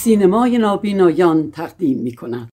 سینمای نابینایان تقدیم می‌کند.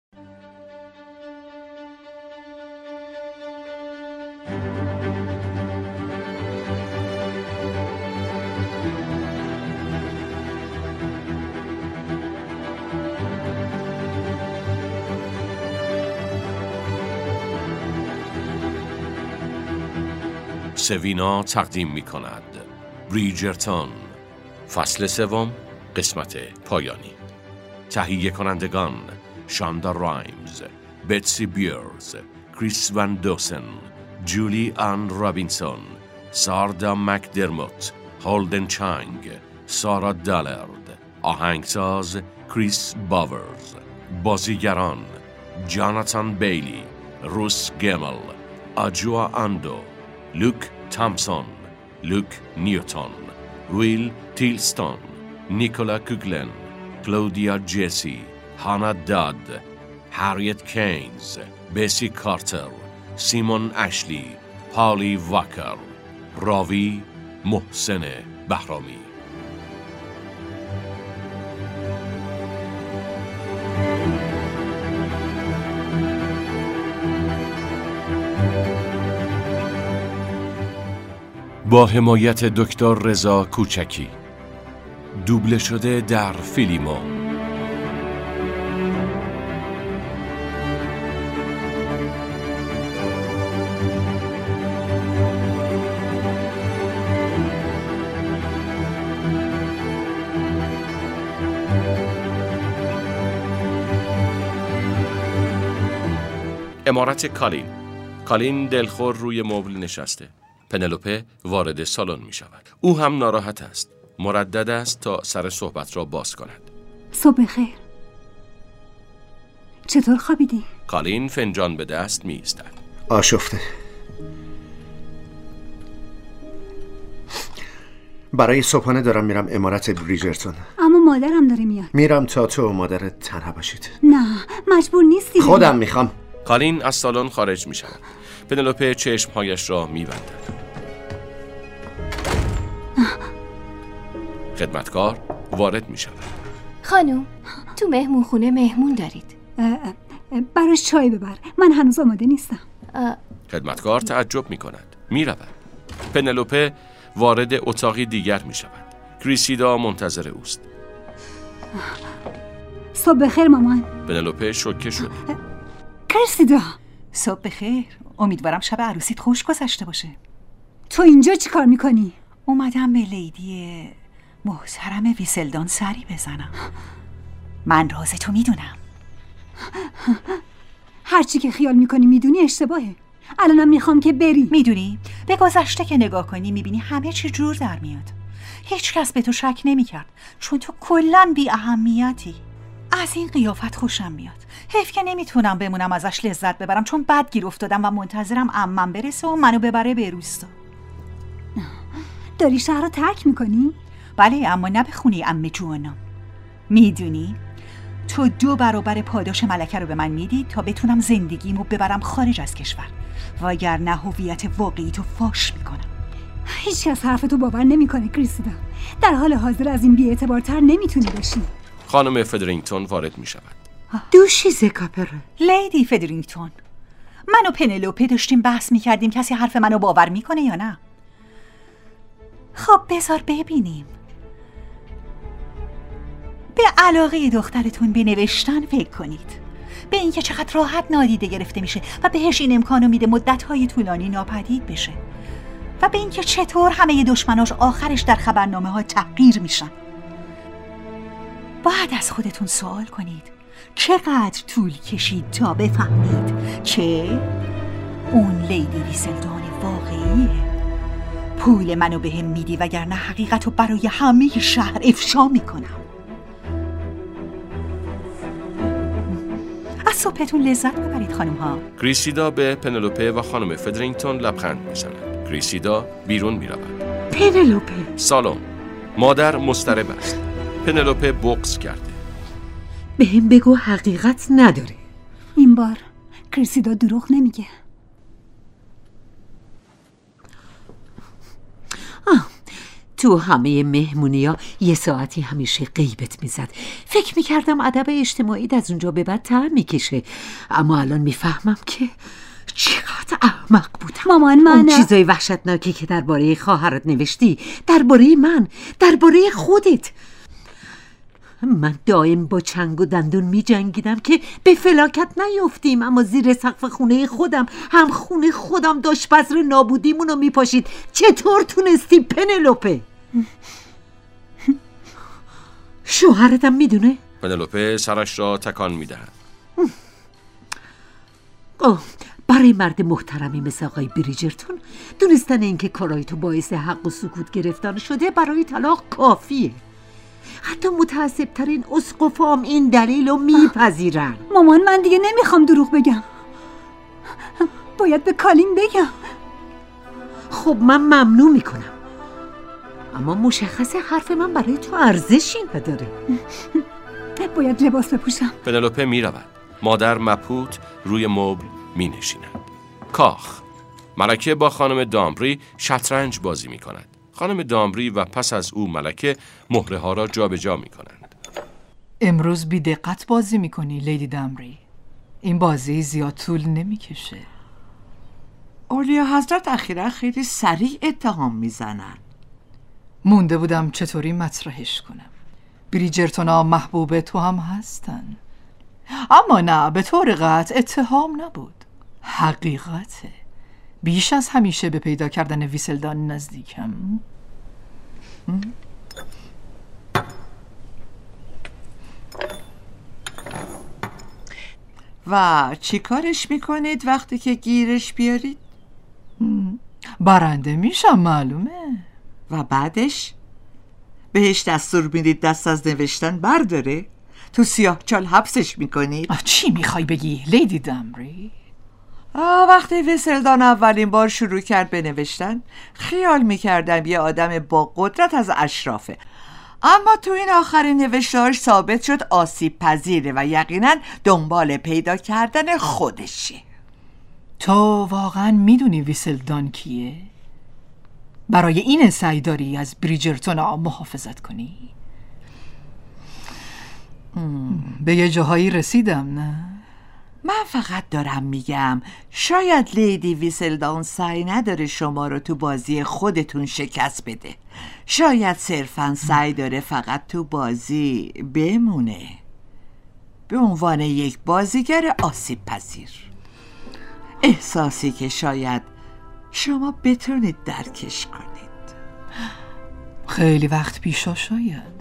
سوینا تقدیم می کند بریجرتون، فصل سوم، قسمت پایانی. تهیه کنندگان: شاندا رایمز، بتسی بیرز، کریس وان دوسن، جولی آن رابینسون، ساردا مکدرموت، هولدن چانگ، سارا دالرد. آهنگساز: کریس باورز. بازیگران: جاناتان بیلی، روس گمل، آجوا آندو، لوک تامسون، لوک نیوتن، ویل تیلستون، نیکولا کوگلن، کلودیا جسی، هانا داد، هریت کینز، بیسی کارتر، سیمون اشلی، پالی واکر. راوی: محسن بهرامی. با حمایت دکتر رضا کوچکی. دوبله شده در فیلیمو. عمارت کالین دلخور روی مبل نشسته. پنلوپه وارد سالن می شود. او هم ناراحت است. مردد است تا سر صحبت را باز کند. صبح خیر. چطور خوابیدی؟ کالین فنجان به دست می ایستد. آشفته. برای صبحانه دارم میرم عمارت بریجرتون. اما مادرم داره میاد. میرم تا تو و مادرت تنها باشید. نه مجبور نیستی. خودم میخوام. کالین از سالن خارج می شود. پنلوپه چشمهایش را می بندد. خدمتکار وارد می شود. خانم، تو مهمون خونه مهمون دارید. براش چای ببر، من هنوز آماده نیستم. خدمتکار تعجب می کند. می رود. پنلوپه وارد اتاقی دیگر می شود. کریسیدا منتظر اوست. صبح بخیر مامان. پنلوپه شوکه شد. کریسیدا صبح بخیر. امیدوارم شب عروسیت خوش گذشته باشه. تو اینجا چی کار میکنی؟ اومدم به لیدی محترم ویسلدان سری بزنم. من راز تو میدونم. هرچی که خیال میکنی میدونی اشتباهه. الانم میخوام که بری. میدونی به گذشته که نگاه کنی میبینی همه چی جور در میاد. هیچ کس به تو شک نمیکرد چون تو کلن بی اهمیتی. از این قیافت خوشم میاد. حیف که نمیتونم بمونم ازش لذت ببرم چون بد گیر افتادم و منتظرم عمم برسه و منو ببره به روستا. داری شهر رو ترک میکنی؟ بله، اما نه به خونه عمه جوانم. میدونی تو 2 برابر پاداش ملکه رو به من میدی تا بتونم زندگیمو ببرم خارج از کشور، وگرنه هویت واقعی تو فاش میکنم. هیچ کس حرفتو باور نمیکنه کریسیدا. در حال حاضر از این بی‌اعتبارتر نمیتونی باشی. خانم فدرینگتون وارد می شود. دوشیزه کاپره. لیدی فدرینگتون، من و پنلوپه داشتیم بحث میکردیم کسی حرف منو باور میکنه یا نه. خب بذار ببینیم. به علاقه دخترتون به نوشتن فکر کنید، به اینکه چقدر راحت نادیده گرفته میشه و بهش این امکانو میده مدت‌های طولانی ناپدید بشه، و به اینکه چطور همه دشمناش آخرش در خبرنامه‌ها تحقیر میشن. باید از خودتون سوال کنید چقدر طول کشید تا بفهمید که اون لیدی ویسلدان واقعیه. پول منو بهم میدی وگرنه حقیقتو برای همه شهر افشا میکنم. از صبحتون لذت ببرید خانم ها. کریسیدا به پنلوپه و خانم فدرینگتون لبخند میزند. کریسیدا بیرون میرود. پنلوپه. سالن. مادر مضطرب است. پنلوپه بغض کرده. بهم بگو حقیقت نداره. این بار کریسیدا دروغ نمیگه. تو همه مهمونی‌ها یه ساعتی همیشه غیبت میزد. فکر میکردم ادب اجتماعی از اونجا به بعد طعم میکشه، اما الان میفهمم که چقدر احمق بودم. مامان اون چیزای وحشتناکی که درباره خواهرت نوشتی، درباره من، درباره خودت، من دائم با چنگ و دندون می جنگیدم که به فلاکت نیفتیم، اما زیر سقف خونه خودم هم خونه خودم داشت بذر نابودیمونو می پاشید. چطور تونستی پنلوپه؟ شوهرتم می دونه؟ پنلوپه سرش را تکان می دهد. برای مرد محترمی مثل آقای بریجرتون دونستن اینکه کارای تو باعث حق و سکوت گرفتن شده برای طلاق کافیه. حتی متعصب‌ترین اسقفام این دلیل رو میپذیرن. مامان من دیگه نمیخوام دروغ بگم، باید به کالین بگم. خب من ممنوع میکنم، اما مشخصه حرف من برای تو ارزشی نداره. باید لباس بپوشم. پنلوپه میرود. مادر مبهوت روی مبل مینشیند. کاخ. ملکه با خانم دامبری شطرنج بازی میکند. خانم دامبری و پس از او ملکه مهره ها را جابجا میکنند. امروز بی دقت بازی میکنی لیدی دامبری. این بازی زیاد طول نمیکشه. اولیا حضرت اخیرا خیلی سریع اتهام میزنن. مونده بودم چطوری مطرحش کنم. بریجرتونا محبوب تو هم هستن، اما نه به طور قطع اتهام نبود، حقیقته. بیش از همیشه به پیدا کردن ویسلدان نزدیکم. و چی کارش میکنید وقتی که گیرش بیارید؟ برنده میشم معلومه. و بعدش؟ بهش دستور میدید دست از نوشتن برداره؟ تو سیاهچال حبسش میکنید؟ چی میخوای بگی لیدی دامبری؟ وقتی ویسلدان اولین بار شروع کرد به نوشتن خیال میکردم یه آدم با قدرت از اشرافه، اما تو این آخرین نوشته‌اش ثابت شد آسیب پذیره و یقینا دنبال پیدا کردن خودشه. تو واقعا میدونی ویسلدان کیه؟ برای این سعی داری از بریجرتونا محافظت کنی؟ به یه جاهایی رسیدم نه؟ من فقط دارم میگم شاید لیدی ویسلدان سعی نداره شما رو تو بازی خودتون شکست بده. شاید صرفاً سعی داره فقط تو بازی بمونه، به عنوان یک بازیگر آسیب پذیر. احساسی که شاید شما بتونید درکش کنید. خیلی وقت پیشا شاید.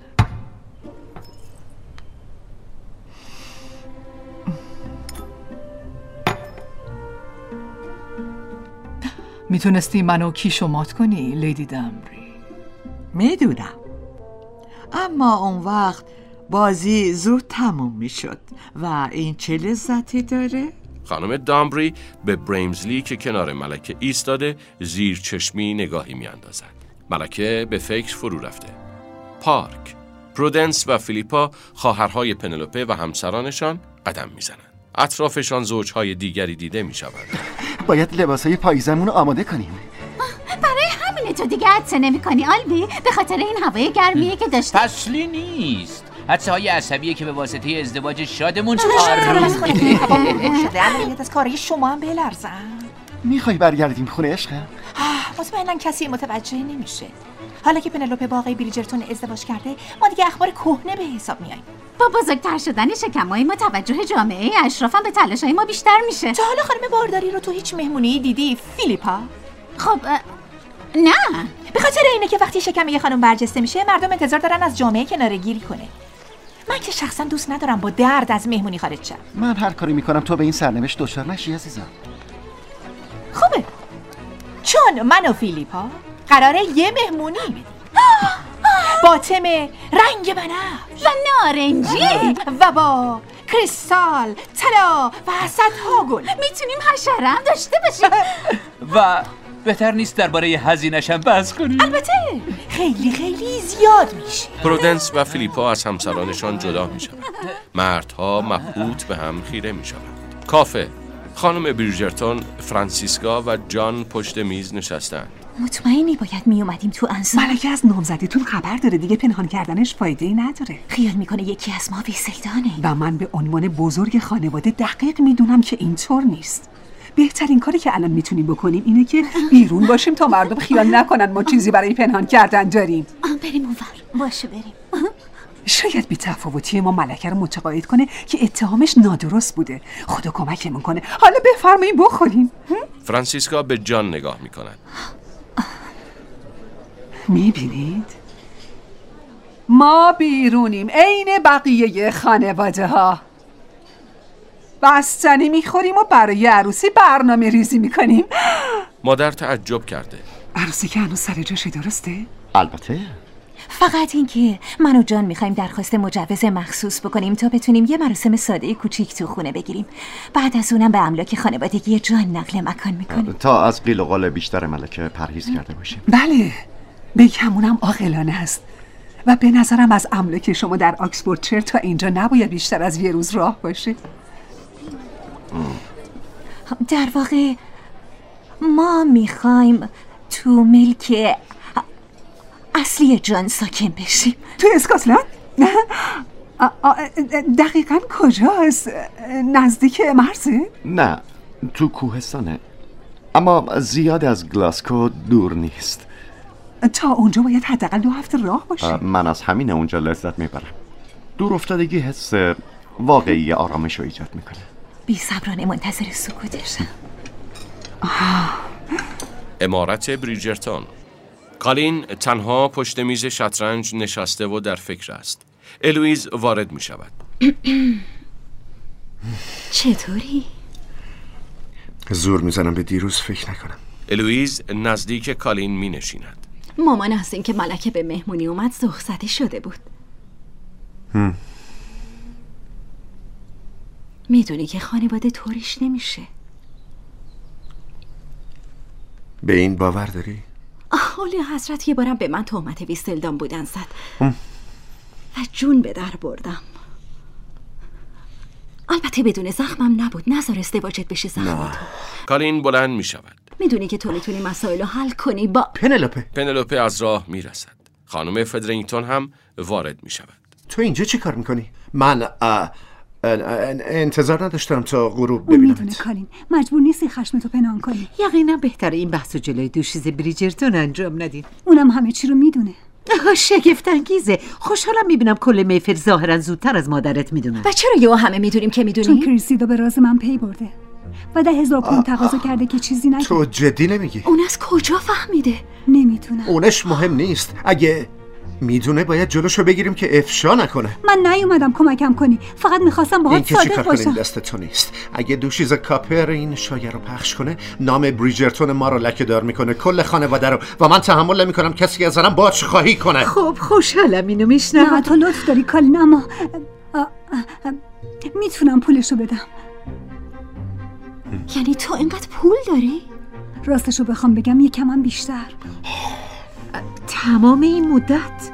میتونستی منو کیش و مات کنی لیدی دامبری؟ میدونم، اما اون وقت بازی زود تموم میشد و این چه لذتی داره؟ خانم دامبری به بریمزلی که کنار ملکه ایستاده زیر چشمی نگاهی میاندازد. ملکه به فکر فرو رفته. پارک. پرودنس و فیلیپا خواهرهای پنلوپه و همسرانشان قدم میزنند. اطرافشان زوجهای دیگری دیده میشوند. باید لباسای پاییزمون رو آماده کنیم. برای همینه تو دیگه عطسه نمی کنی آلبی؟ به خاطر این هوای گرمیه که داشتی؟ فصلی نیست، حدسه های عصبیه که به واسطه ازدواج شادمون آروم شده. از کارهای شما هم بلرزم. میخوای برگردیم خونه عشقم؟ مطمئنم کسی متوجه نمیشه. حالا که پنلوپه با آقای بریجرتون ازدواج کرده، ما دیگه اخبار کهنه به حساب میاییم. با بزرگتر شدن شکم‌های ما توجه جامعه اشرافم به تلاش‌های ما بیشتر میشه. تا حالا خانم بارداری رو تو هیچ مهمونی دیدی فیلیپا؟ خب نه، به خاطر اینه که وقتی شکم یه خانم برجسته میشه مردم انتظار دارن از جامعه کناره‌گیری کنه. من که شخصا دوست ندارم با درد از مهمونی خارج شم. من هر کاری میکنم تو به این سرنوشت دچار نشی عزیزم. خوبه، چون من و فیلیپا قراره یه مهمونی بدیم با تم رنگ بنفش و نارنجی و با کریستال، طلا و صدها گل. میتونیم حشره هم داشته باشیم. و بهتر نیست درباره هزینه‌شم بحث کنیم؟ البته خیلی خیلی زیاد میشه. پرودنس و فیلیپا از همسرانشان جدا میشوند. مردها مبهوت به هم خیره میشوند. کافه. خانم بریجرتون، فرانسیسکا و جان پشت میز نشستند. مطمئنی باید می اومدیم تو انصار؟ ملکه از نامزدیتون خبر داره، دیگه پنهان کردنش فایده‌ای نداره. خیال میکنه یکی از ما ویسلدانه و من به عنوان بزرگ خانواده دقیق میدونم که اینطور نیست. بهترین کاری که الان میتونیم بکنیم اینه که بیرون باشیم تا مردم خیال نکنن ما چیزی برای پنهان کردن داریم. بریم اونور. باشه بریم. شاید بی‌تفاوتی ما ملکه رو متقاعد کنه که اتهامش نادرست بوده. خدا کمکمون کنه. حالا بفرمایید بخوریم. فرانسیسکا به جان نگاه میکند. میبینید؟ ما بیرونیم عین بقیه خانواده ها. بستنی میخوریم و برای عروسی برنامه ریزی میکنیم. مادر تعجب کرده. عروسی که هنوز سر جاشه، درسته؟ البته. فقط این که من و جان میخوایم درخواست مجوز مخصوص بکنیم تا بتونیم یه مراسم ساده کوچیک تو خونه بگیریم. بعد از اونم به املاک خانوادگی جان نقل مکان میکنیم تا از قیل و قال بیشتر ملکه پرهیز کرده باشیم. بله، بگمونم عاقلانه است. و به نظرم از املاک شما در آکسفوردشیر تا اینجا نباید بیشتر از یه روز راه باشه. در واقع ما میخوایم تو ملک اصلی جان ساکن بشیم. تو اسکاتلند؟ دقیقاً کجاست؟ نزدیک مرزه؟ نه، تو کوهستانه، اما زیاد از گلاسکو دور نیست. تا اونجا باید حداقل 2 هفته راه باشه. من از همین اونجا لذت میبرم. دور افتادگی حس واقعی آرامش رو ایجاد میکنه. بی صبرانه منتظر سکوتشم. عمارت بریجرتون. کالین تنها پشت میز شطرنج نشسته و در فکر است. الویز وارد می شود. چطوری؟ زور میزنم به دیروز فکر نکنم. الویز نزدیک کالین می نشیند. مامان از این که ملکه به مهمونی اومد زخزده شده بود. میدونی که خانواده طوریش نمیشه. به این باور داری؟ اولی حضرت یه بارم به من تهمت ویسلدان بودن زد و جون به در بردم. البته بدون زخمم نبود. نذار ازدواجت بشه زخم تو. کالین بلند می شود. میدونی که تو میتونی مسائل رو حل کنی با پنلوپه از راه می رسد. خانم فدرینگتون هم وارد می شود. تو اینجا چی کار میکنی؟ من انتظار نداشتم تا غروب ببینم. میدونه کالین مجبور نیستی خشمتو پنهان کنی. یقینا بهتره این بحثو جلوی دوشیز بریجرتون انجام ندین. اونم همه چی رو میدونه. شگفت انگیزه. خوشحالم میبینم کل محفل ظاهرا زودتر از مادرت میدونن. و چرا یهو همه میدونیم که میدونی؟ چون کریسیدا به راز من پی برده و 10,000 پوند تقاضا کرده که چیزی نگه. تو جدی نمیگی؟ اون از کجا فهمیده؟ نمیتونم. اونش مهم نیست. اگه میدونه باید جلوشو بگیریم که افشا نکنه. من نیومدم کمکم کنی، فقط میخواستم باهات صادق باشم. این دست تو نیست. اگه دوشیز کاپر این شایعه رو پخش کنه، نام بریجرتون ما رو لکه‌دار میکنه، کل خانواده رو، و من تحمل نمیکنم کسی از زنم باج خواهی کنه. خب خوشحالم اینو میشنوم. نه تو لطف داری کالین، اما میتونم پولشو بدم. یعنی تو اینقدر پول داری؟ راستشو بخوام بگم یکم بیشتر. تمام این مدت؟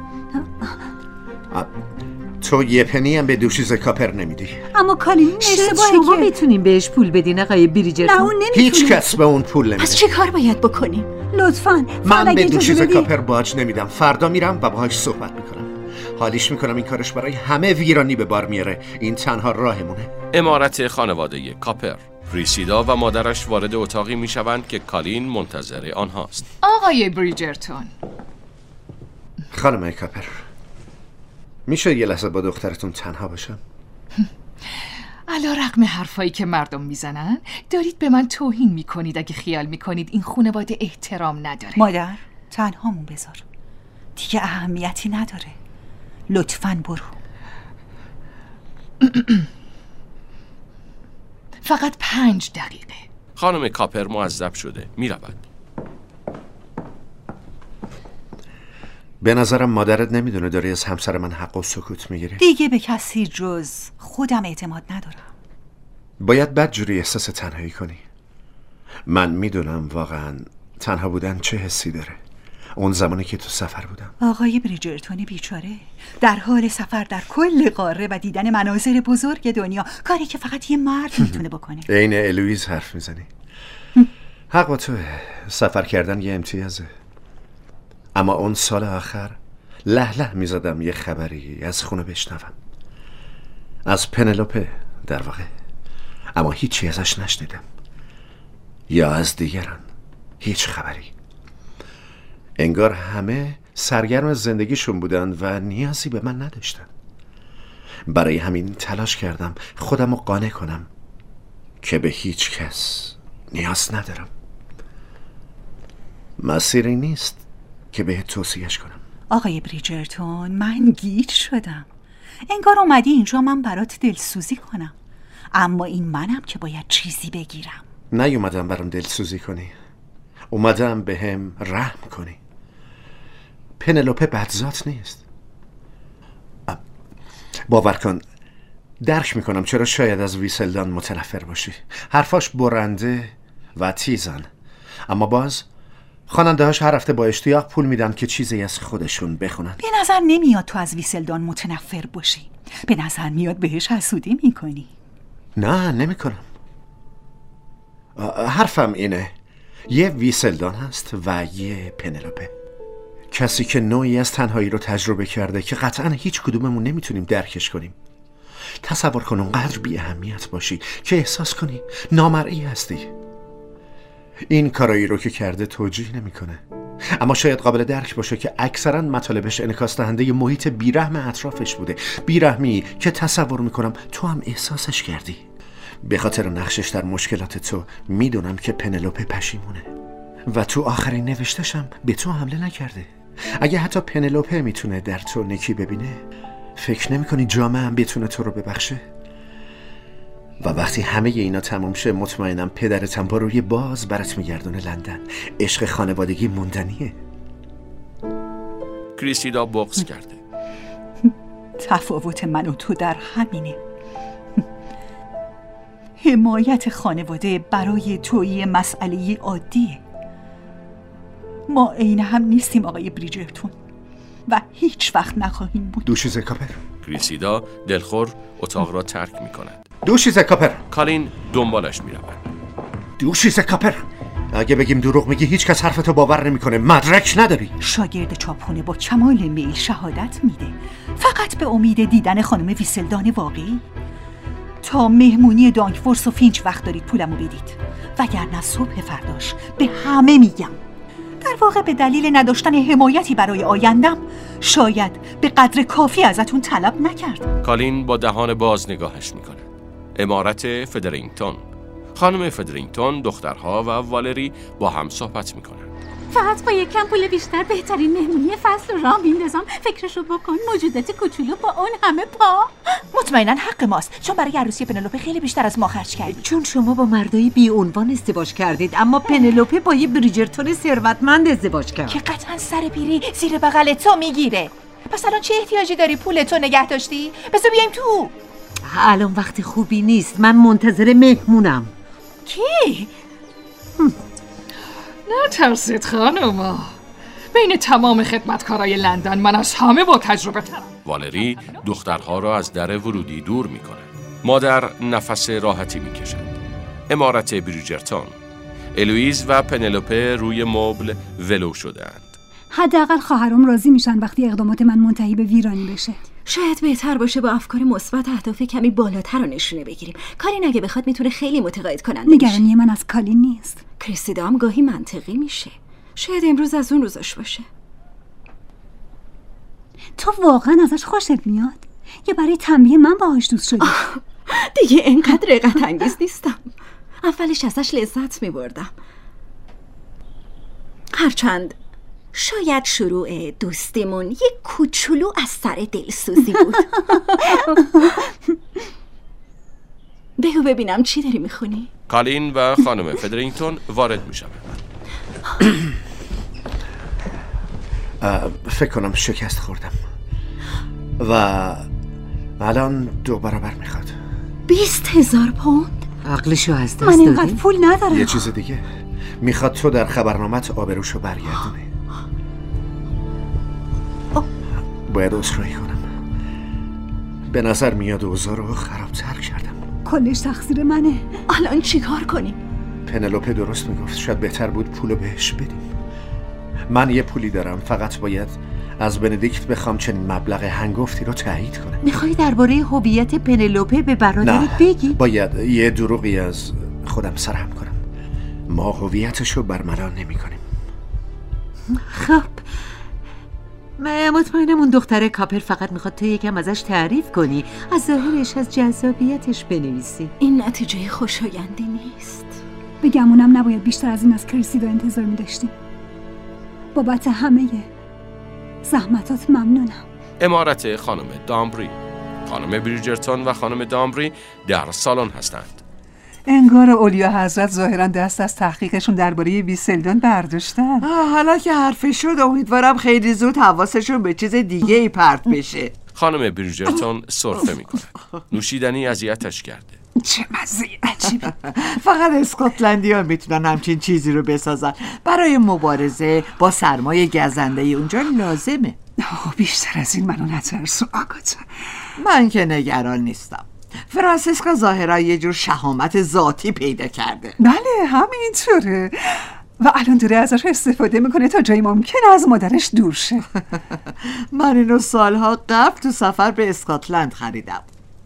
تو یه پنی هم به دوشیز کاپر نمیدی. اما کالین اشتباهه که شما میتونین بهش پول بدین آقای بریجرتون. نه اون نمیتونه. هیچ کس به اون پول نمیده. پس چه کار باید بکنیم؟ لطفاً من به دوشیز کاپر باج نمیدم. فردا میرم و باهاش صحبت میکنم. حالیش میکنم این کارش برای همه ویرانی به بار میاره. این تنها راهمونه. عمارت خانواده کاپر. کریسیدا و مادرش وارد اتاقی میشوند که کالین منتظر آنهاست. آقای بریجرتون. خانم کاپر، میشه یه لحظه با دخترتون تنها باشم؟ علی رغم حرفایی که مردم میزنن دارید به من توهین میکنید اگه خیال میکنید این خانواده احترام نداره. مادر تنهامون بذار، دیگه اهمیتی نداره. لطفاً برو. فقط 5 دقیقه. خانم کاپر معذب شده میرود. به نظرم مادرت نمیدونه داری از همسر من حق و سکوت میگیری. دیگه به کسی جز خودم اعتماد ندارم. باید بدجوری احساس تنهایی کنی. من میدونم واقعا تنها بودن چه حسی داره، اون زمانی که تو سفر بودم. آقای بریجرتون بیچاره در حال سفر در کل قاره و دیدن مناظر بزرگ دنیا، کاری که فقط یه مرد میتونه بکنه. عین الویز حرف میزنی. حق با توه، سفر کردن یه امتیازه. اما اون سال آخر له میزدم یه خبری از خونه بشنوم، از پنلوپه در واقع، اما هیچی ازش نشنیدم یا از دیگران، هیچ خبری. انگار همه سرگرم زندگیشون بودن و نیازی به من نداشتن. برای همین تلاش کردم خودم رو قانع کنم که به هیچ کس نیاز ندارم. مسیری نیست که بهت توصیهش کنم. آقای بریجرتون، من گیج شدم. انگار اومدی اینجا من برات دلسوزی کنم، اما این منم که باید چیزی بگیرم. نیومدم برام دلسوزی کنی، اومدم به هم رحم کنی. پنلوپه بدذات نیست. باور کن درک میکنم چرا شاید از ویسلدان متنفر باشی. حرفاش برنده و تیزن، اما باز خواننده هاش هر هفته با اشتیاق پول میدن که چیزی از خودشون بخونن. به نظر نمیاد تو از ویسلدان متنفر باشی، به نظر میاد بهش حسودی میکنی. نه نمیکنم. حرفم اینه، یه ویسلدان هست و یه پنلوپه. کسی که نوعی از تنهایی رو تجربه کرده که قطعا هیچ کدوممون نمیتونیم درکش کنیم. تصور کن اونقدر بی اهمیت باشی که احساس کنی نامرئی هستی. این کارایی رو که کرده توجیه نمیکنه، اما شاید قابل درک باشه که اکثرا مطالبش انعکاس دهنده محیط بیرحم اطرافش بوده. بیرحمی که تصور میکنم تو هم احساسش کردی. به خاطر نقشش در مشکلات تو میدونم که پنلوپه پشیمونه و تو آخرین نوشتشم به تو حمله نکرده. اگه حتی پنلوپه میتونه در تو نکی ببینه، فکر نمیکنی جامعه هم بتونه تو رو ببخشه؟ و وقتی همه اینا تموم شه مطمئنم پدرتم با روی باز برات میگردونه لندن. عشق خانوادگی موندنیه. کریسیدا بغض کرده. تفاوت من و تو در همینه. حمایت خانواده برای تویی مسئله عادیه. ما عین هم نیستیم آقای بریجرتون و هیچ وقت نخواهیم بود. دوشیزه کاپر. کریسیدا دلخور اتاق را ترک می کند. دوشیزه کاپر. کالین دنبالش می رود. دوشیزه کاپر، اگه بگیم دروغ میگی هیچ کس حرفتو باور نمیکنه. مدرک نداری. شاگرد چاپخونه با کمال میل شهادت میده، فقط به امید دیدن خانم ویسلدان واقعی. تا مهمونی دانکفورس و فینچ وقت دارید پولمو بدید، وگرنه صبح فرداش به همه میگم. در واقع به دلیل نداشتن حمایتی برای آیندم شاید به قدر کافی ازتون طلب نکردم. کالین با دهان باز نگاهش میکنه. عمارت فدرینگتون. خانم فدرینگتون، دخترها و والری با هم صحبت میکنن. فقط با یک کم پول بیشتر بهترین مهمونی فصل رو راه میندازم. فکرشو بکن، موجودات کوچولو با اون همه پا. مطمئنا حق ماست، چون برای عروسی پنلوپه خیلی بیشتر از ما خرج کردید. چون شما با مردای بی عنوان ازدواج کردید، اما پنلوپه با یه بریجرتون ثروتمند ازدواج کرد که قطعا سر پیری زیر بغل تو میگیره. پس الان چه احتیاجی داری پولتو نگه داشتی؟ بذار بیایم تو. الان وقت خوبی نیست، من منتظر مهمونم. کی؟ نترسید خانوما، بین تمام خدمتکارای لندن من از همه با تجربه ترم. والری دخترها را از در ورودی دور می کند. مادر نفس راحتی می کشند. عمارت بریجرتون. الویز و پنلوپه روی مبل ولو شده‌اند. حداقل خواهرام راضی میشن وقتی اقدامات من منتهی به ویرانی بشه. شاید بهتر باشه با افکار مثبت اهداف کمی بالاتر رو نشونه بگیریم. کالین اگه بخواد میتونه خیلی متقاعد کننده باشه. نگرانی من از کالین نیست. کریسیدا هم گاهی منطقی میشه. شاید امروز از اون روزاش باشه. تو واقعا ازش خوشت میاد؟ یا برای تنبیه من باهاش دوست شدی؟ دیگه اینقدر رقت انگیز نیستم. اولش ازش لذت میبردم، هرچند شاید شروع دوستیمون یک کوچولو از سر دلسوزی بود. بگو ببینم چی داری میخونی؟ کالین و خانم فدرینگتون وارد میشوند. فکر کنم شکست خوردم و الان 2 برابر میخواد. 20,000 پوند؟ عقلشو از دست من اینقدر دادی؟ پول ندارم. یه چیز دیگه میخواد تو در خبرنامت آبروشو برگردونه. باید عذرخواهی کنم. به نظر میاد اوضاع رو خرابتر کردم. کلش تقصیر منه. الان چیکار کنیم؟ پنلوپه درست میگفت، شاید بهتر بود پولو بهش بدیم. من یه پولی دارم، فقط باید از بندیکت بخوام چنین مبلغ هنگفتی رو تایید کنه. میخوای درباره هویت پنلوپه به برادرت بگی؟ باید یه دروغی از خودم سرهم کنم. ما هویتشو برملا نمی کنیم. خب مطمئنم اون دختر کاپر فقط میخواد تو یکم ازش تعریف کنی، از ظاهرش، از جذابیتش بنویسی. این نتیجه خوشایندی نیست. بگمونم نباید بیشتر از این از کریسیدا انتظار می‌داشتیم. بابت همه زحمتات ممنونم. امارت خانم دامبری. خانم بریجرتون و خانم دامبری در سالن هستند. انگار اولیا حضرت ظاهرا دست از تحقیقشون درباره ویسلدان برداشتن. حالا که حرفش شد امیدوارم خیلی زود حواسشون به چیز دیگه ای پرت بشه. خانم بریجرتون سرفه میکنه. نوشیدنی اذیتش کرده. چه مزه عجیبه. فقط اسکاتلندی ها میتونن همچین چیزی رو بسازن. برای مبارزه با سرمایه گزنده اونجا لازمه. بیشتر از این منو نترسو آگاتا. من که نگران نیستم. فرانسیسکا ظاهرا یه جور شهامت ذاتی پیدا کرده. بله همینطوره و الان داره ازش استفاده میکنه تا جایی ممکن از مادرش دور شه. من اینو سالها قبل تو سفر به اسکاتلند خریدم.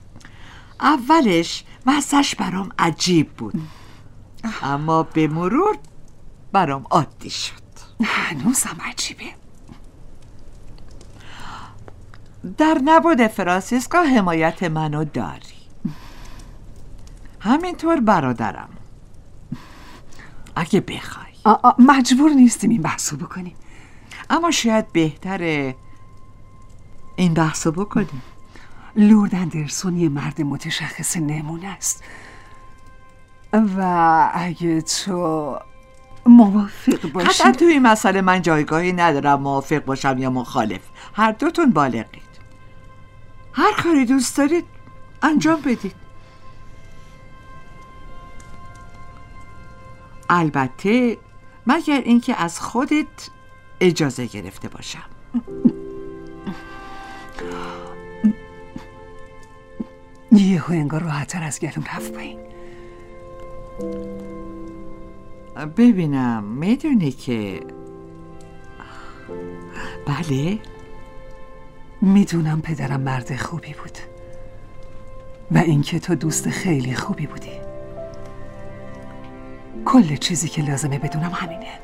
اولش وضعش برام عجیب بود اما به مرور برام عادی شد. هنوزم عجیبه. در نبود فرانسیسکا حمایت منو داری، همینطور برادرم. اگه بخوای مجبور نیستیم این بحثو بکنیم، اما شاید بهتره این بحثو بکنیم. لورد اندرسون یه مرد متشخص نمونه است و اگه تو موافق باشی. حتی توی این مسئله من جایگاهی ندارم موافق باشم یا مخالف. هر دوتون بالغید، هر کاری دوست دارید انجام بدید. البته مگر اینکه از خودت اجازه گرفته باشم. یهو انگار راحت‌تر از گلوم رفت پایین. ببینم میدونی که بله میدونم پدرم مرد خوبی بود و اینکه تو دوست خیلی خوبی بودی. کل چیزی که لازمه بدونم همینه.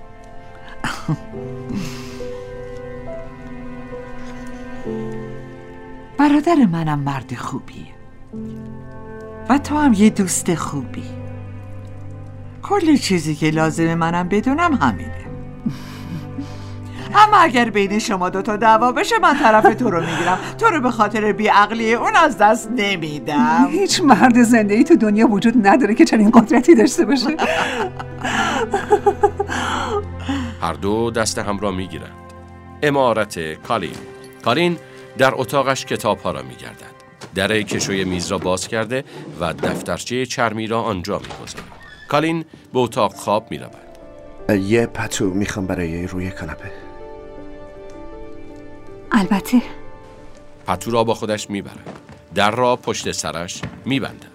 برادر منم مرد خوبیه و تو هم یه دوست خوبی. کل چیزی که لازمه منم بدونم همینه. اما اگر بین شما دوتا دعوا بشه من طرف تو رو میگیرم. تو رو به خاطر بیعقلی اون از دست نمیدم. هیچ مرد زنده‌ای تو دنیا وجود نداره که چنین قدرتی داشته باشه. هر دو دست هم را میگیرند. امارت کالین. کالین در اتاقش کتاب‌ها را میگردد. در کشوی میز را باز کرده و دفترچه چرمی را آنجا میگذارد. کالین به اتاق خواب میرود. یه پتو میخوام برای روی کاناپه. البته. پتو را با خودش میبرد. در را پشت سرش میبندد.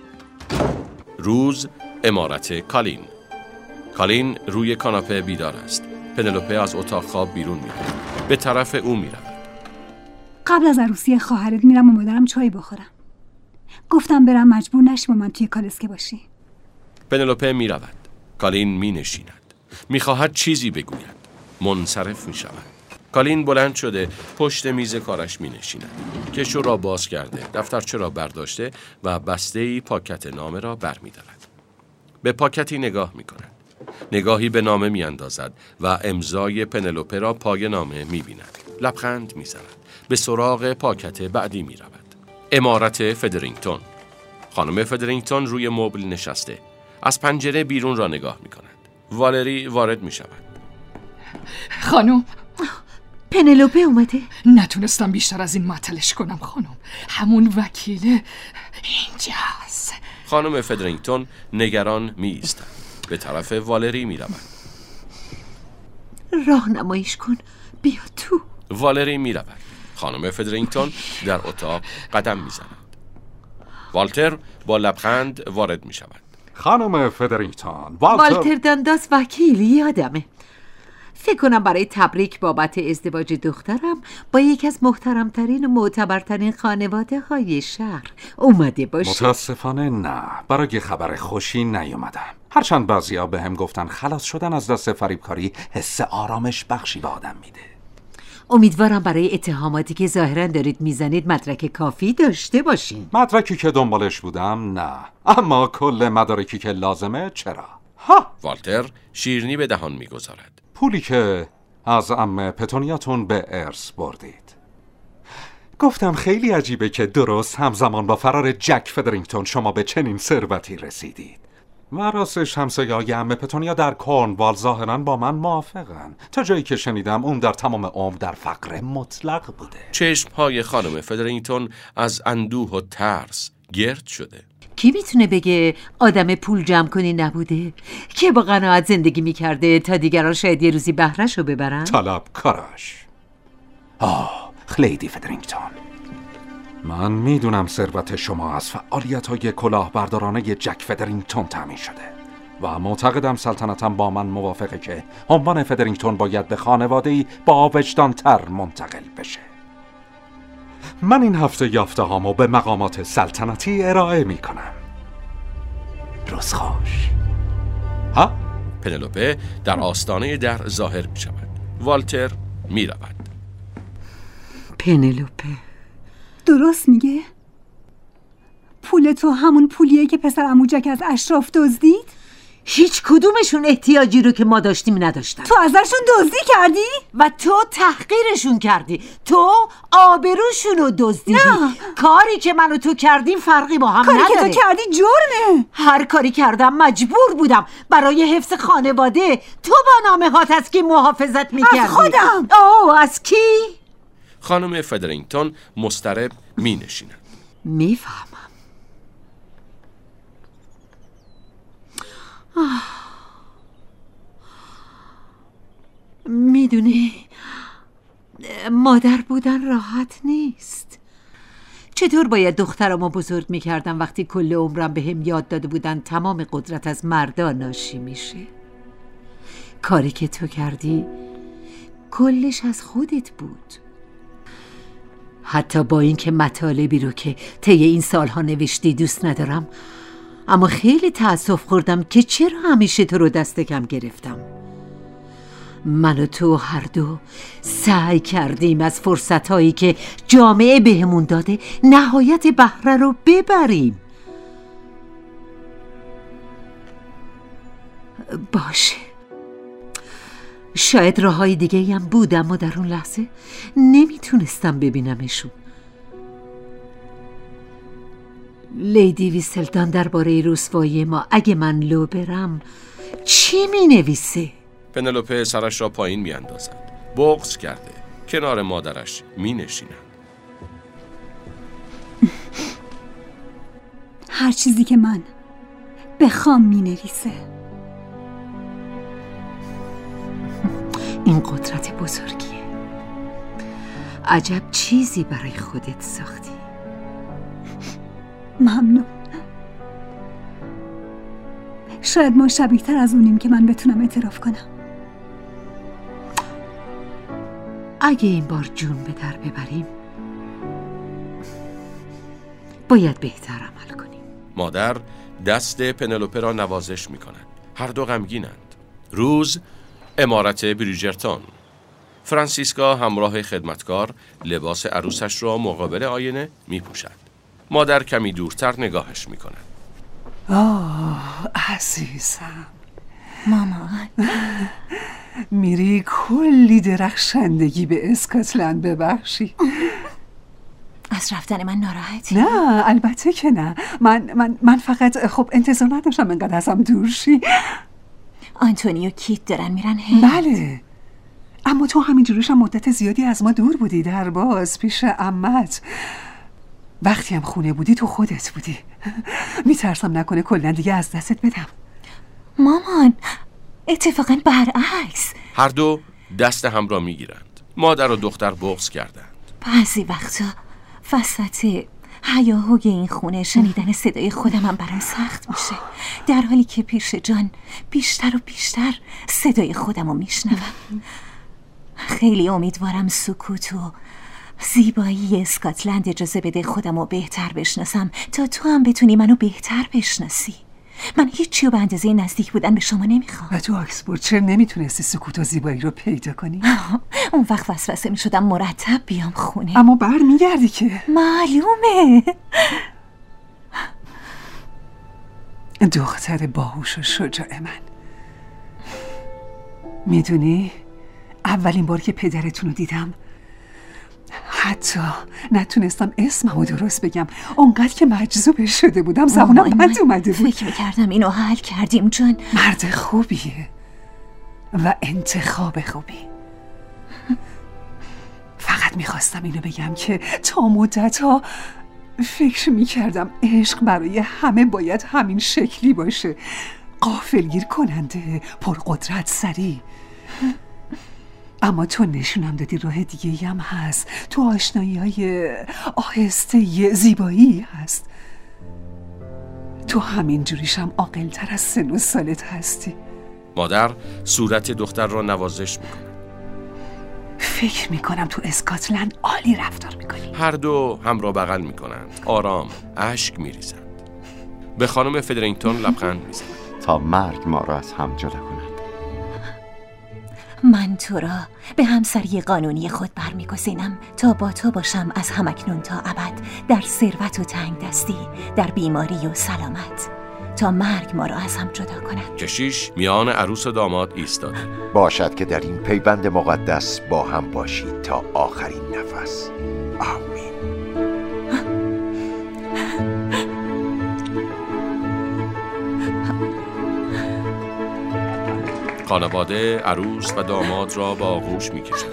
روز امارت کالین. کالین روی کاناپه بیدار است. پنلوپه از اتاق خواب بیرون میاد. به طرف او میرود. قبل از عروسی خواهرت میرم و مادرم چای بخورم. گفتم برم مجبور نشی با من توی کالسکه باشی. پنلوپه میرود. کالین مینشیند. میخواهد چیزی بگوید. منصرف میشود. کالین بلند شده پشت میز کارش مینشیند. کشو را باز کرده، دفترچه را برداشته و بسته‌ای پاکت نامه را برمی‌دارد. به پاکتی نگاه می‌کند. نگاهی به نامه می‌اندازد و امضای پنلوپه را پای نامه می‌بیند. لبخند می‌زند. به سراغ پاکت بعدی می‌رود. امارت فدرینگتون. خانم فدرینگتون روی مبل نشسته. از پنجره بیرون را نگاه می‌کند. والری وارد می‌شود. خانم، پنلوپه اومده؟ نتونستم بیشتر از این معطلش کنم خانم. همون وکیل اینجاست. خانم فدرینگتون نگران می‌ایستد. به طرف والری می‌رود. راهنماییش کن، بیا تو. والری می‌رود. خانم فدرینگتون در اتاق قدم میزند. والتر با لبخند وارد می شود. خانم فدرینگتون، والتر دانداس وکیل یادمه. فکر کنم برای تبریک بابت ازدواج دخترم با یکی از محترمترین و معتبرترین خانواده های شهر اومده باشه. متاسفانه نه، برای خبر خوشی نیومدم. هرچند بعضیا به هم گفتن خلاص شدن از دست فریبکاری حس آرامش بخشی به آدم میده. امیدوارم برای اتهاماتی که ظاهرا دارید میزنید مدرک کافی داشته باشین. مدرکی که دنبالش بودم نه، اما کل مدارکی که لازمه چرا؟ والتر شیرینی به دهان میگذارد. پولی که از عمه پتونیاتون به ارث بردید. گفتم خیلی عجیبه که درست همزمان با فرار جک فدرینگتون شما به چنین ثروتی رسیدید. و راستش همسایه‌های عمه پتونیا در کورنوال ظاهراً با من موافقن. تا جایی که شنیدم اون در تمام عمر در فقر مطلق بوده. چشم‌های خانم فدرینگتون از اندوه و ترس گرد شده. کی میتونه بگه آدم پول جمع کنی نبوده که با قناعت زندگی میکرده تا دیگران شاید یه روزی بهره‌شو رو ببرن؟ طلبکارش. لیدی فدرینگتون، من میدونم ثروت شما از فعالیت‌های کلاهبردارانه جک فدرینگتون تامین شده و معتقدم سلطنتم با من موافقه که عنوان فدرینگتون باید به خانواده‌ای با وجدان‌تر منتقل بشه. من این هفته یافته هامو به مقامات سلطنتی ارائه میکنم. روز خوش. پنلوپه در آستانه در ظاهر می شود. والتر می رود. پنلوپه درست میگه؟ پول تو همون پولیه که پسر عمو جک از اشراف دزدید؟ هیچ کدومشون احتیاجی رو که ما داشتیم نداشتن. تو ازشون دزدی کردی؟ و تو تحقیرشون کردی. تو آبروشون رو دزدیدی. نه. کاری که من و تو کردیم فرقی با هم نداره. کاری که تو کردی جرمه. هر کاری کردم مجبور بودم برای حفظ خانواده. تو با نامه هات از کی محافظت میکردی؟ از خودم. از کی؟ خانم فدرینگتون مضطرب می نشیند. میفهمم. میدونی مادر بودن راحت نیست. چطور باید دخترمو بزرگ میکردم وقتی کل عمرم به هم یاد داده بودن تمام قدرت از مردا ناشی میشه؟ کاری که تو کردی کلش از خودت بود. حتی با اینکه مطالبی رو که طی این سالها نوشتی دوست ندارم، اما خیلی تأسف خوردم که چرا همیشه تو رو دست کم گرفتم. من و تو هر دو سعی کردیم از فرصتهایی که جامعه بهمون داده نهایت بهره رو ببریم. باشه، شاید راههای دیگه هم بود، اما در اون لحظه نمیتونستم ببینمشون. لیدی ویسلدان درباره رسوایی ما اگه من لو برم چی می نویسه؟ پنلوپه سرش را پایین می اندازد. بغض کرده کنار مادرش می نشیند. هر چیزی که من بخوام می نویسه. این قدرت بزرگیه. عجب چیزی برای خودت ساختی. ممنون. شاید ما شبیه تر از اونیم که من بتونم اعتراف کنم. اگه این بار جون به در ببریم باید بهتر عمل کنیم. مادر دست پنلوپه را نوازش می کند. هر دو غمگینند. روز عمارت بریجرتون. فرانسیسکا همراه خدمتکار لباس عروسش را مقابل آینه می پوشد. مادر کمی دورتر نگاهش می کند. عزیزم. مامان میری کلی درخشندگی به اسکاتلند ببخشی. از رفتن من ناراحتی؟ نه البته که نه. من فقط خب انتظار نداشتم انقدر ازم دور شی. آنتونی و کیت دارن میرن بله، اما تو همینجوریش هم مدت زیادی از ما دور بودی، در باز پیش عمت. وقتی هم خونه بودی تو خودت بودی. میترسم نکنه کلا دیگه از دستت بدم. مامان اتفاقا برعکس. هر دو دست هم را میگیرند. مادر و دختر بغض کردند. بعضی وقتا وسط هیاهوی این خونه شنیدن صدای خودم هم برام سخت میشه، در حالی که پیش جان بیشتر و بیشتر صدای خودم رو میشنوم. خیلی امیدوارم سکوت و زیبایی اسکاتلند اجازه بده خودم رو بهتر بشناسم تا تو هم بتونی منو بهتر بشناسی. من هیچی رو به اندازه نزدیک بودن به شما نمیخوام. و تو آکسفورد چرا نمیتونستی سکوت و زیبایی رو پیدا کنی؟ اون وقت وسوسه میشدم مرتب بیام خونه. اما برمیگردی که. معلومه. دختر باهوش و شجاع من. میدونی اولین بار که پدرتون رو دیدم حتی نتونستم اسممو درست بگم، اونقدر که مجذوب شده بودم، زبونم بند اومده بود. فکر میکردم اینو حل کردیم جان. مرد خوبیه و انتخاب خوبی. فقط میخواستم اینو بگم که تا مدت‌ها فکر میکردم عشق برای همه باید همین شکلی باشه، غافلگیر کننده، پرقدرت، سریع. اما تو نشونم دادی راه دیگه‌ای هم هست، تو آشنایی‌های آهسته زیبایی هست. تو همین جوریشم عاقل‌تر از سن و سالت هستی. مادر صورت دختر را نوازش میکنه. فکر میکنم تو اسکاتلند عالی رفتار میکنی. هر دو هم را بغل میکنند، آرام، اشک میریزند. به خانم فدرینگتون لبخند میزند. تا مرگ ما را از هم جدا کند. من تو را به همسری قانونی خود برمیگزینم تا با تو باشم از همکنون تا ابد، در ثروت و تنگ دستی، در بیماری و سلامت، تا مرگ ما را از هم جدا کند. کشیش میان عروس و داماد ایستاده. باشد که در این پیوند مقدس با هم باشید تا آخرین نفس. آمین. خانواده عروس و داماد را با آغوش می‌کشند.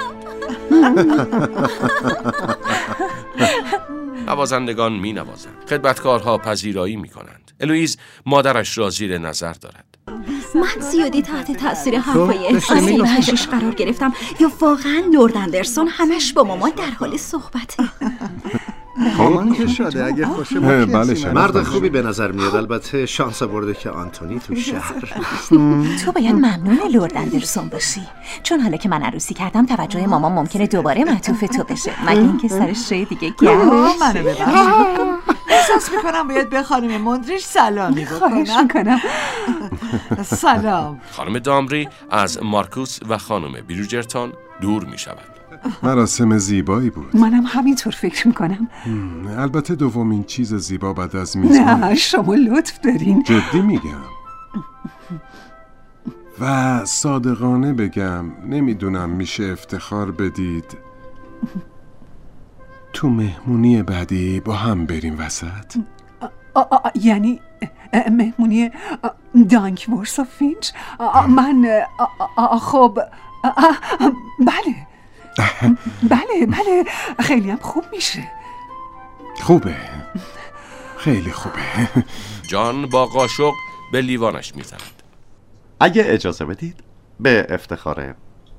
نوازندگان می‌نوازند. خدمتکارها پذیرایی می‌کنند. الوئیز مادرش را زیر نظر دارد. من زیادی تحت تاثیر حرفای احساسی کشیش قرار گرفتم یا واقعا لرد اندرسون همش با مامان در حال صحبته؟ مامان که شده اگه خوشه بله، مرد خوبی به نظر میاد. البته شانس برده که آنتونی تو شهر. تو باید ممنون لرد اندرسون باشی، چون حالا که من عروسی کردم توجه مامان ممکنه دوباره معطوف تو بشه، مگه اینکه سرش جای دیگه گشت. منو ببخشید، احساس میکنم باید به خانم مندریش سلامی بکنم. سلام. خانم دامبری از مارکوس و خانم بریجرتون دور میشوند. مراسم زیبایی بود. منم همینطور فکر میکنم. البته دومین چیز زیبا بعد از میزبانی. نه شما لطف دارین. جدی میگم. و صادقانه بگم نمیدونم میشه افتخار بدید تو مهمونی بعدی با هم بریم وسط. یعنی مهمونی دانکورس و فینچ؟ من خب بله بله خیلی هم خوب میشه. خوبه، خیلی خوبه. جان با قاشق به لیوانش میزند. اگه اجازه بدید به افتخار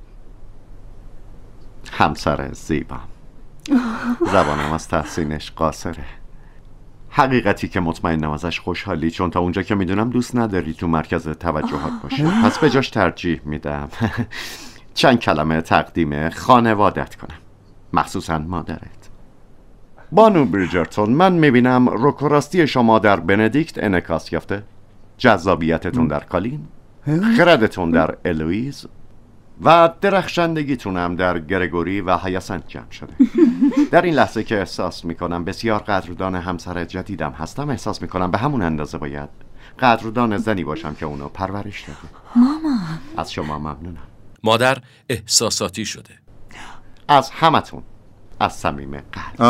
همسر زیبا. زبانم از تحسینش قاصره. حقیقتی که مطمئنم ازش خوشحالی، چون تا اونجا که میدونم دوست نداری تو مرکز توجهات باشه. پس به جاش ترجیح میدم چند کلمه تقدیم خانوادت کنم، مخصوصا مادرت. بانو بریجرتون، من میبینم رک و راستی شما در بندیکت انعکاس یافته، جذابیتتون در کالین، خردتون در الوئیز و درخشندگیتونم در گرگوری و هیاسنت جمع شده. در این لحظه که احساس میکنم بسیار قدردان همسر جدیدم هستم، احساس میکنم به همون اندازه باید قدردان زنی باشم که اونو پرورش داده. مامان، از شما ممنونم. مادر احساساتی شده. از همتون از صمیم قلب.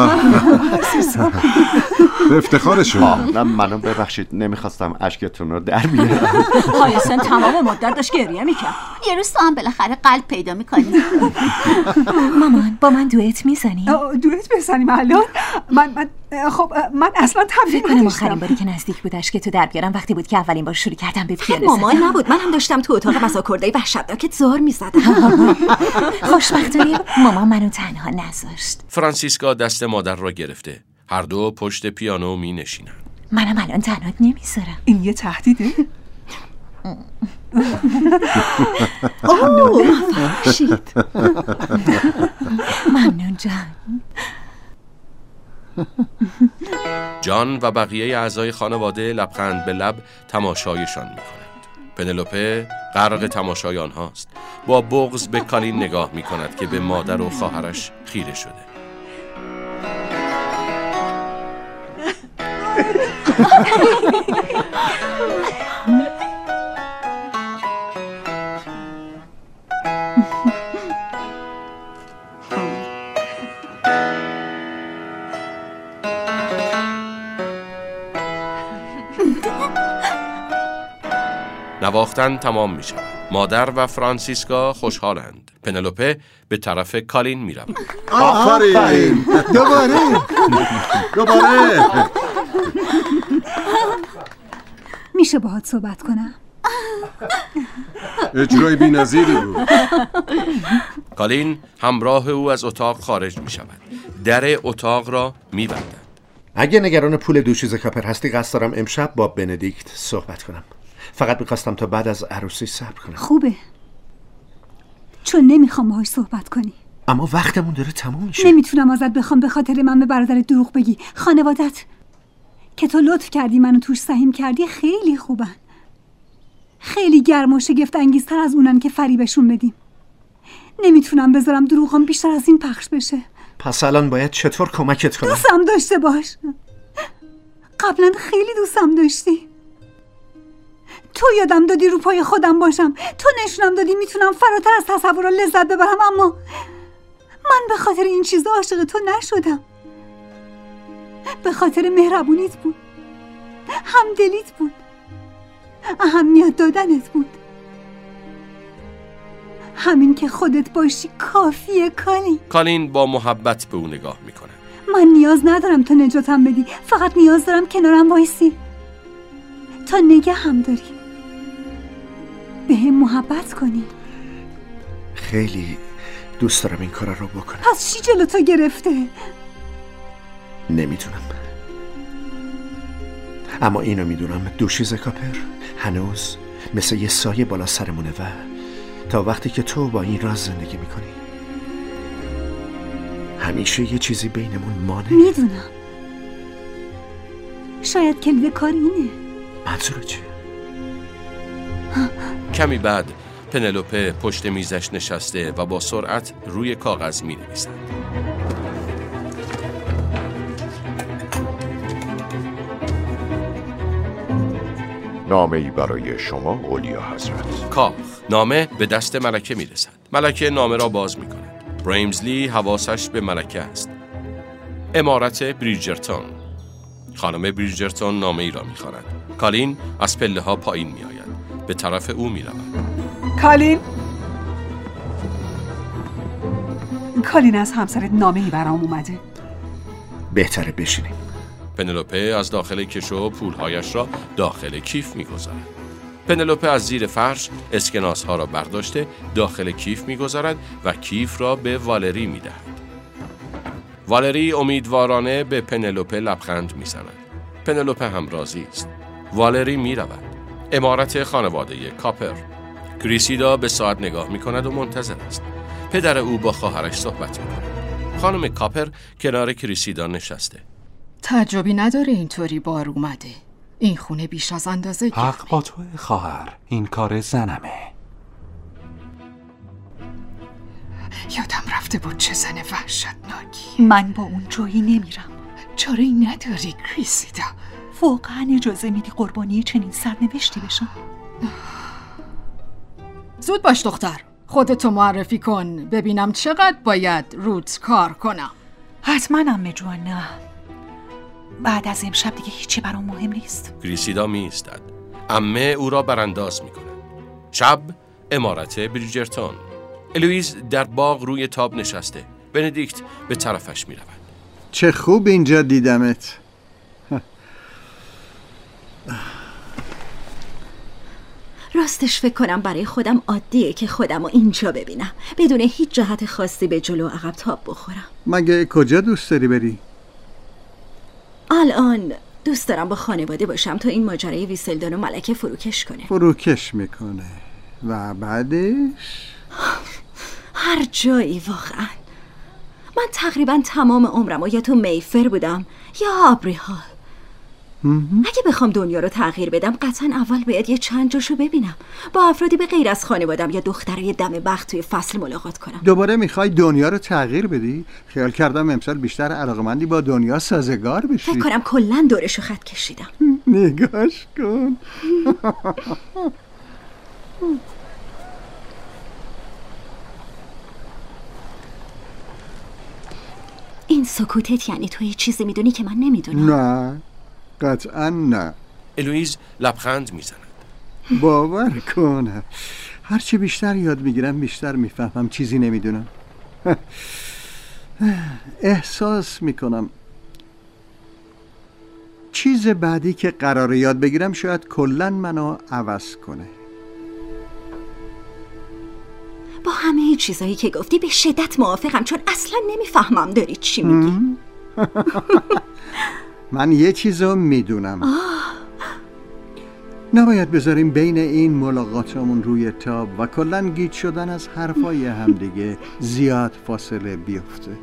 به افتخار شما. منو ببخشید، نمیخواستم اشکتون رو در بیارم. هایسن تمام مدت داشت گریه میکرد. یه روز تو هم بالاخره قلب پیدا میکنی. مامان با من دوئت میزنی؟ دوئت بزنیم الان؟ من خب من اصلا تمرین کنم آخرین باری که نزدیک بودش که تو در بیارم وقتی بود که اولین بار شروع کردم به پیانو زدن. مامان نبود، من هم داشتم تو اتاق مساکرده‌ای وحشتناکت زار می‌زدم. خوشبختانه مامان منو تنها نذاشت. فرانسیسکا دست مادر را گرفته. هر دو پشت پیانو می‌نشینند. منم الان تنهات نمیذارم. این یه تهدیده؟ بخشید. ممنون جان. جان و بقیه اعضای خانواده لبخند به لب تماشایشان می‌کنند. پنلوپه غرق تماشای آنهاست. با بغض به کالین نگاه می‌کند که به مادر و خواهرش خیره شده. نواختن تمام می شود. مادر و فرانسیسکا خوشحالند. پنلوپه به طرف کالین می رود. آفرین. دوباره میشه باهات صحبت کنم؟ اجرای بی‌نظیری بود. کالین همراه او از اتاق خارج می شود. در اتاق را می بندند. اگه نگران پول دوشیزه کاپر هستی قصد دارم امشب با بندیکت صحبت کنم. فقط می‌خواستم تا بعد از عروسی صبر کنم. خوبه، چون نمیخوام باهاش صحبت کنی. اما وقتمون داره تموم میشه. نمیتونم ازت بخوام به خاطر من به برادر دروغ بگی. خانوادت که تو لطف کردی منو توش سهیم کردی خیلی خوبن، خیلی گرم و شگفت انگیزتر از اونن که فریبشون بدیم. نمیتونم بذارم دروغم بیشتر از این پخش بشه. پس الان باید چطور کمکت کنم؟ دوستم داشته باش. قبلا خیلی دوستم داشتی. تو یادم دادی رو پای خودم باشم. تو نشونم دادی میتونم فراتر از تصور لذت ببرم. اما من به خاطر این چیزا عاشق تو نشدم. به خاطر مهربونیت بود، همدلیت بود، اهمیت دادنت بود. همین که خودت باشی کافیه کالین. کالین با محبت به او نگاه میکنه. من نیاز ندارم تو نجاتم بدی، فقط نیاز دارم کنارم وایسی. تا نگه هم داری، به هم محبت کنی. خیلی دوست دارم این کار رو بکنم. پس چی جلو تو گرفته؟ نمیدونم، اما اینو میدونم دوشیزه کاپر هنوز مثل یه سایه بالا سرمونه و تا وقتی که تو با این راز زندگی میکنی همیشه یه چیزی بینمون مانه. میدونم، شاید کلید کار اینه. منظور چیه؟ کمی بعد پنلوپه پشت میزش نشسته و با سرعت روی کاغذ می نویسد. نامه‌ای برای شما اولیا حضرت. کاخ. نامه به دست ملکه می رسد. ملکه نامه را باز می کند. بریمزلی حواسش به ملکه است. امارت بریجرتون. خانم بریجرتون نامه ای را می خواند. کالین از پله ها پایین می آید. به طرف او می رود. کالین از همسرت نامه ای برام اومده. بهتره بشینیم. پنلوپه از داخل کشو پولهایش را داخل کیف می‌گذارد. پنلوپه از زیر فرش اسکناس‌ها را برداشته داخل کیف می‌گذارد و کیف را به والری می‌دهد. والری امیدوارانه به پنلوپه لبخند می‌زند. پنلوپه هم راضی است. والری می‌رود. امارت خانواده کاپر. کریسیدا به ساعت نگاه می‌کند و منتظر است. پدر او با خواهرش صحبت می‌کند. خانم کاپر کنار کریسیدا نشسته. تعجبی نداره اینطوری بار اومده. این خونه بیش از اندازه حق با تو خواهر، این کار زنمه. یادم رفته بود چه زن وحشتناکی. من با اون جایی نمیرم. چاره ای نداری کریسیدا. واقعا اجازه میدی قربانی چنین سرنوشتی بشم؟ زود باش دختر، خودتو معرفی کن ببینم چقدر باید رود کار کنم. حتما عمه جوان. نه، بعد از امشب دیگه هیچی برام مهم نیست. کریسیدا می ایستد. عمه او را برانداز می کند. شب امارت بریجرتون. الویز در باغ روی تاب نشسته. بندیکت به طرفش می رود. چه خوب اینجا دیدمت. راستش فکر کنم برای خودم عادیه که خودم رو اینجا ببینم بدون هیچ جهت خاصی به جلو و عقب تاب بخورم. مگه کجا دوست داری بری؟ الان دوست دارم با خانواده باشم تا این ماجرای ویسلدان و ملکه فروکش کنه. فروکش میکنه و بعدش؟ هر جایی واقعا. من تقریبا تمام عمرم یا تو میفر بودم یا آبریهال. اگه بخوام دنیا رو تغییر بدم قطعا اول باید یه چند جاشو ببینم، با افرادی به غیر از خانوادم یا دخترای دم بخت توی فصل ملاقات کنم. دوباره میخوای دنیا رو تغییر بدی؟ خیال کردم امسال بیشتر علاقمندی با دنیا سازگار بشی. فکر کنم کلن دورشو خط کشیدم. نگاش کن. این سکوتت یعنی تو یه چیزی میدونی که من نمیدونم؟ نه قطعا نه. الویز لبخند میزند. باور کن هرچی بیشتر یاد میگیرم بیشتر میفهمم چیزی نمیدونم. احساس میکنم چیز بعدی که قراره یاد بگیرم شاید کلن منو عوض کنه. با همه چیزایی که گفتی به شدت موافقم، چون اصلا نمیفهمم داری چی میگی. من یه چیزو میدونم. نباید بذاریم بین این ملاقاتمون روی تاب و کلن گیج شدن از حرفای همدیگه زیاد فاصله بیفته.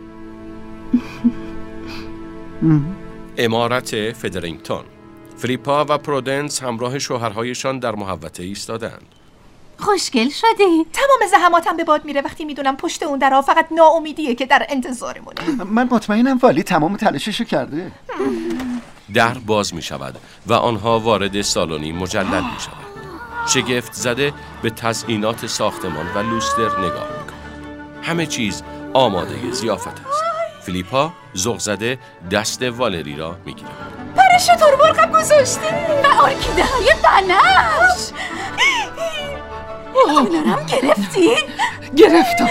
عمارت فدرینگتون. فلیپا و پرودنس همراه شوهرهایشان در محوطه ایستادند. خوشگل شدی. تمام زحماتم به باد میره وقتی میدونم پشت اون درها فقط ناامیدیه که در انتظارمونه. من مطمئنم والی تمام تلاششو کرده. در باز می شود و آنها وارد سالنی مجلل می شود. شگفت زده به تزئینات ساختمان و لوستر نگاه می کند. همه چیز آماده ضیافت است. فلیپا ذوق زده دست والری را می گیرد. پراشوت رو مرغم گذاشتی و ارکیده های بنفش. اینا رو گرفتی؟ گرفتم.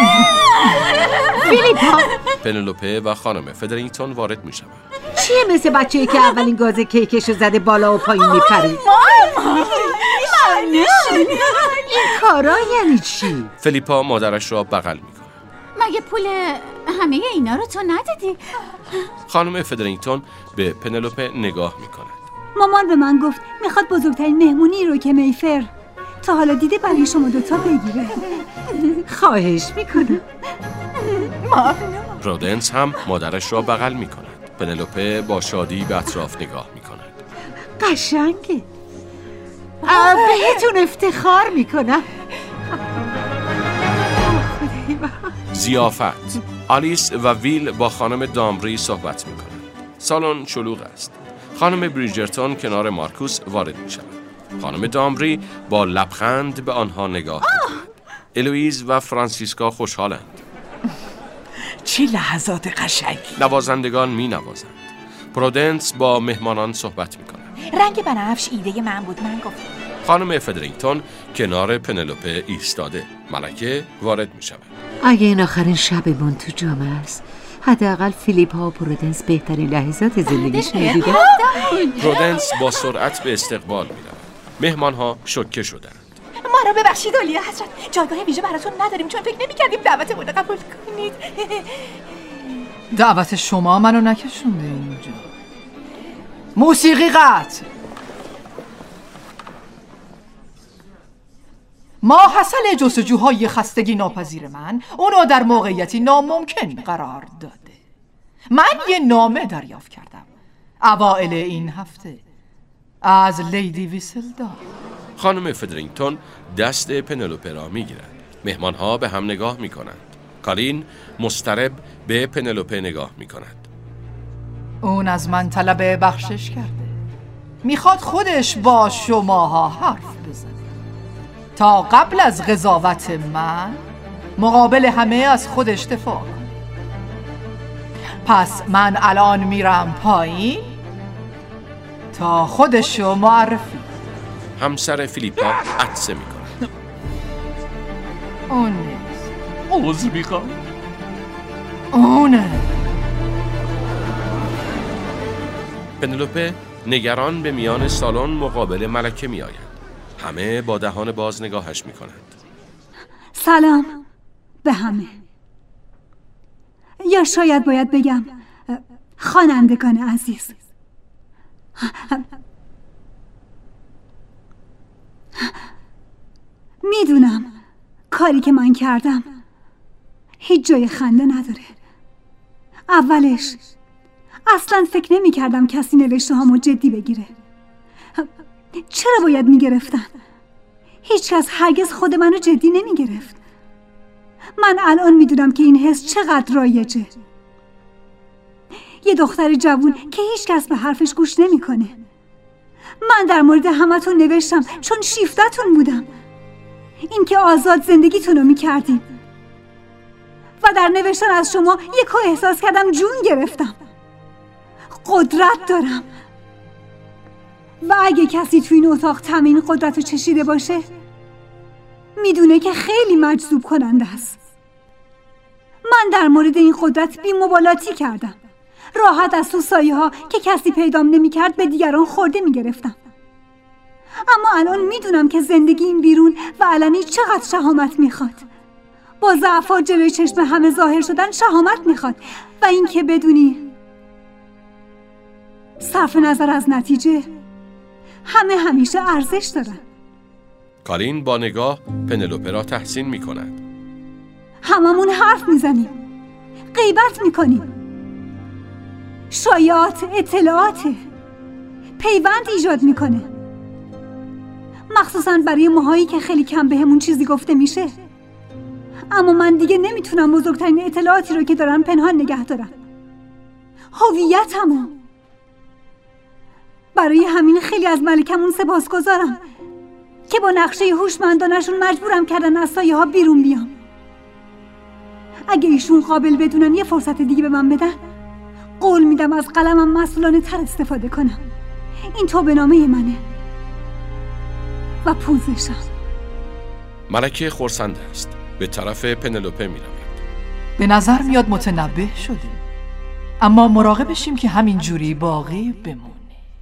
فلیپا. پنلوپه و خانم فدرینگتون وارد می شود. چیه مثل بچه‌ای که اولین گاز کیکشو زده بالا و پایین میپری؟ مامان این کارا یعنی چی؟ فلیپا مادرش را بغل می کند. مگه پول همه اینا رو تو ندادی؟ خانم فدرینگتون به پنلوپه نگاه می کند. مامان به من گفت میخواد بزرگترین مهمونی رو که میفر تا حالا دیده برای شما دوتا بگیره. خواهش میکنم. پرودنس هم مادرش را بغل می کند. پنلوپه با شادی به اطراف نگاه می کند. قشنگه. بهتون افتخار میکنم. ضیافت. آلیس و ویل با خانم دامبری صحبت می کنند. سالن شلوغ است. خانم بریجرتون کنار مارکوس وارد می شود. خانم دامبری با لبخند به آنها نگاه می کند. الویز و فرانسیسکا خوشحالند. چه لحظات قشنگی. نوازندگان می نوازند. پرودنس با مهمانان صحبت می کند. رنگ بنفش ایده من بود، من گفتم. خانم فدرینگتون کنار پنلوپه ایستاده. ملکه وارد می شود. اگه این آخرین شبمون تو جامعه است، حداقل فیلیپا و پرودنس بهترین لحظات زندگیشون رو دیدن. پرودنس با سرعت به استقبال می رود. مهمان ها شوکه شدند. ما رو ببخشید اولیه حضرت، جایگاه ویژه براتون نداریم چون فکر نمی‌کردیم دعوتمون رو قبول کنید. دعوت شما منو نکشونده اینجا. موسیقی قطع. ما حاصل جستجوهای خستگی ناپذیر من اونو در موقعیتی ناممکن قرار داده. من یه نامه دریافت کردم اوائل این هفته از لیدی ویسلدان. خانم فدرینگتون دست پنلوپه را می گیرد. مهمان ها به هم نگاه می کنند. کالین مضطرب به پنلوپه نگاه می کند. اون از من طلب بخشش کرده. میخواد خودش با شماها حرف بزنه تا قبل از قضاوت من مقابل همه از خودش دفاع کنه. پس من الان میرم پایین تا خودشو معرفی. همسر فیلیپا عطسه می کند. اون نیست. عذر میخوام. اونه. پنلوپه نگران به میان سالن مقابل ملکه می آید. همه با دهان باز نگاهش می کنند. سلام به همه، یا شاید باید بگم خوانندگان عزیز. میدونم کاری که من کردم هیچ جای خنده نداره. اولش اصلا فکر نمی کردم کسی نوشته هامو جدی بگیره. چرا باید می گرفتن؟ هیچ کس هرگز خود منو جدی نمی گرفت. من الان می دونم که این حس چقدر رایجه. یه دختر جوون که هیچ کس به حرفش گوش نمی کنه. من در مورد همتون نوشتم چون شیفتتون بودم، این که آزاد زندگیتون رو می کردیم، و در نوشتن از شما یکو احساس کردم جون گرفتم. قدرت دارم و اگه کسی تو این اتاق طعم این قدرت رو چشیده باشه میدونه که خیلی مجذوب کننده است. من در مورد این قدرت بی مبالاتی کردم. راحت از تو سایه ها که کسی پیدام نمی کرد به دیگران خورده می گرفتم. اما الان میدونم که زندگی این بیرون و علنی چقدر شهامت میخواد. با ضعفا جلوی چشم همه ظاهر شدن شهامت میخواد، و این که بدونی صرف نظر از نتیجه همه همیشه ارزش دارن. کالین با نگاه پنلوپه را تحسین می کند. هممون حرف میزنیم، غیبت میکنیم، شایعات، اطلاعات، پیوند ایجاد میکنه، مخصوصا برای ماهایی که خیلی کم بهمون چیزی گفته میشه. اما من دیگه نمیتونم بزرگترین اطلاعاتی رو که دارم پنهان نگه دارم، هویتمو. برای همین خیلی از ملکمون سپاسگزارم که با نقشه هوشمندانشون مجبورم کردن از سایه ها بیرون بیام. اگه ایشون قابل بدونن یه فرصت دیگه به من بدن، قول میدم از قلمم مسئولانه تر استفاده کنم. این توبه‌نامه منه و پوزشم. ملکه خرسنده است. به طرف پنلوپه می رود. به نظر میاد متنبه شده، اما مراقب بشیم که همین جوری باقی بمونه.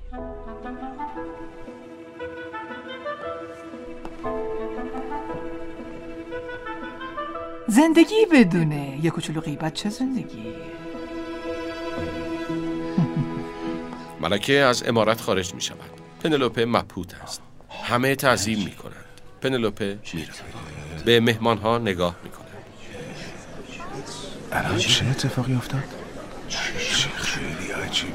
زندگی بدونه یه کوچولو غیبت چه زندگی؟ ملکه از عمارت خارج می شود. پنلوپه مبهوت است. همه تعظیم می کنند. پنلوپه می رود. به مهمانها نگاه می کند. الان چه اتفاقی افتاد؟ خیلی عجیبه.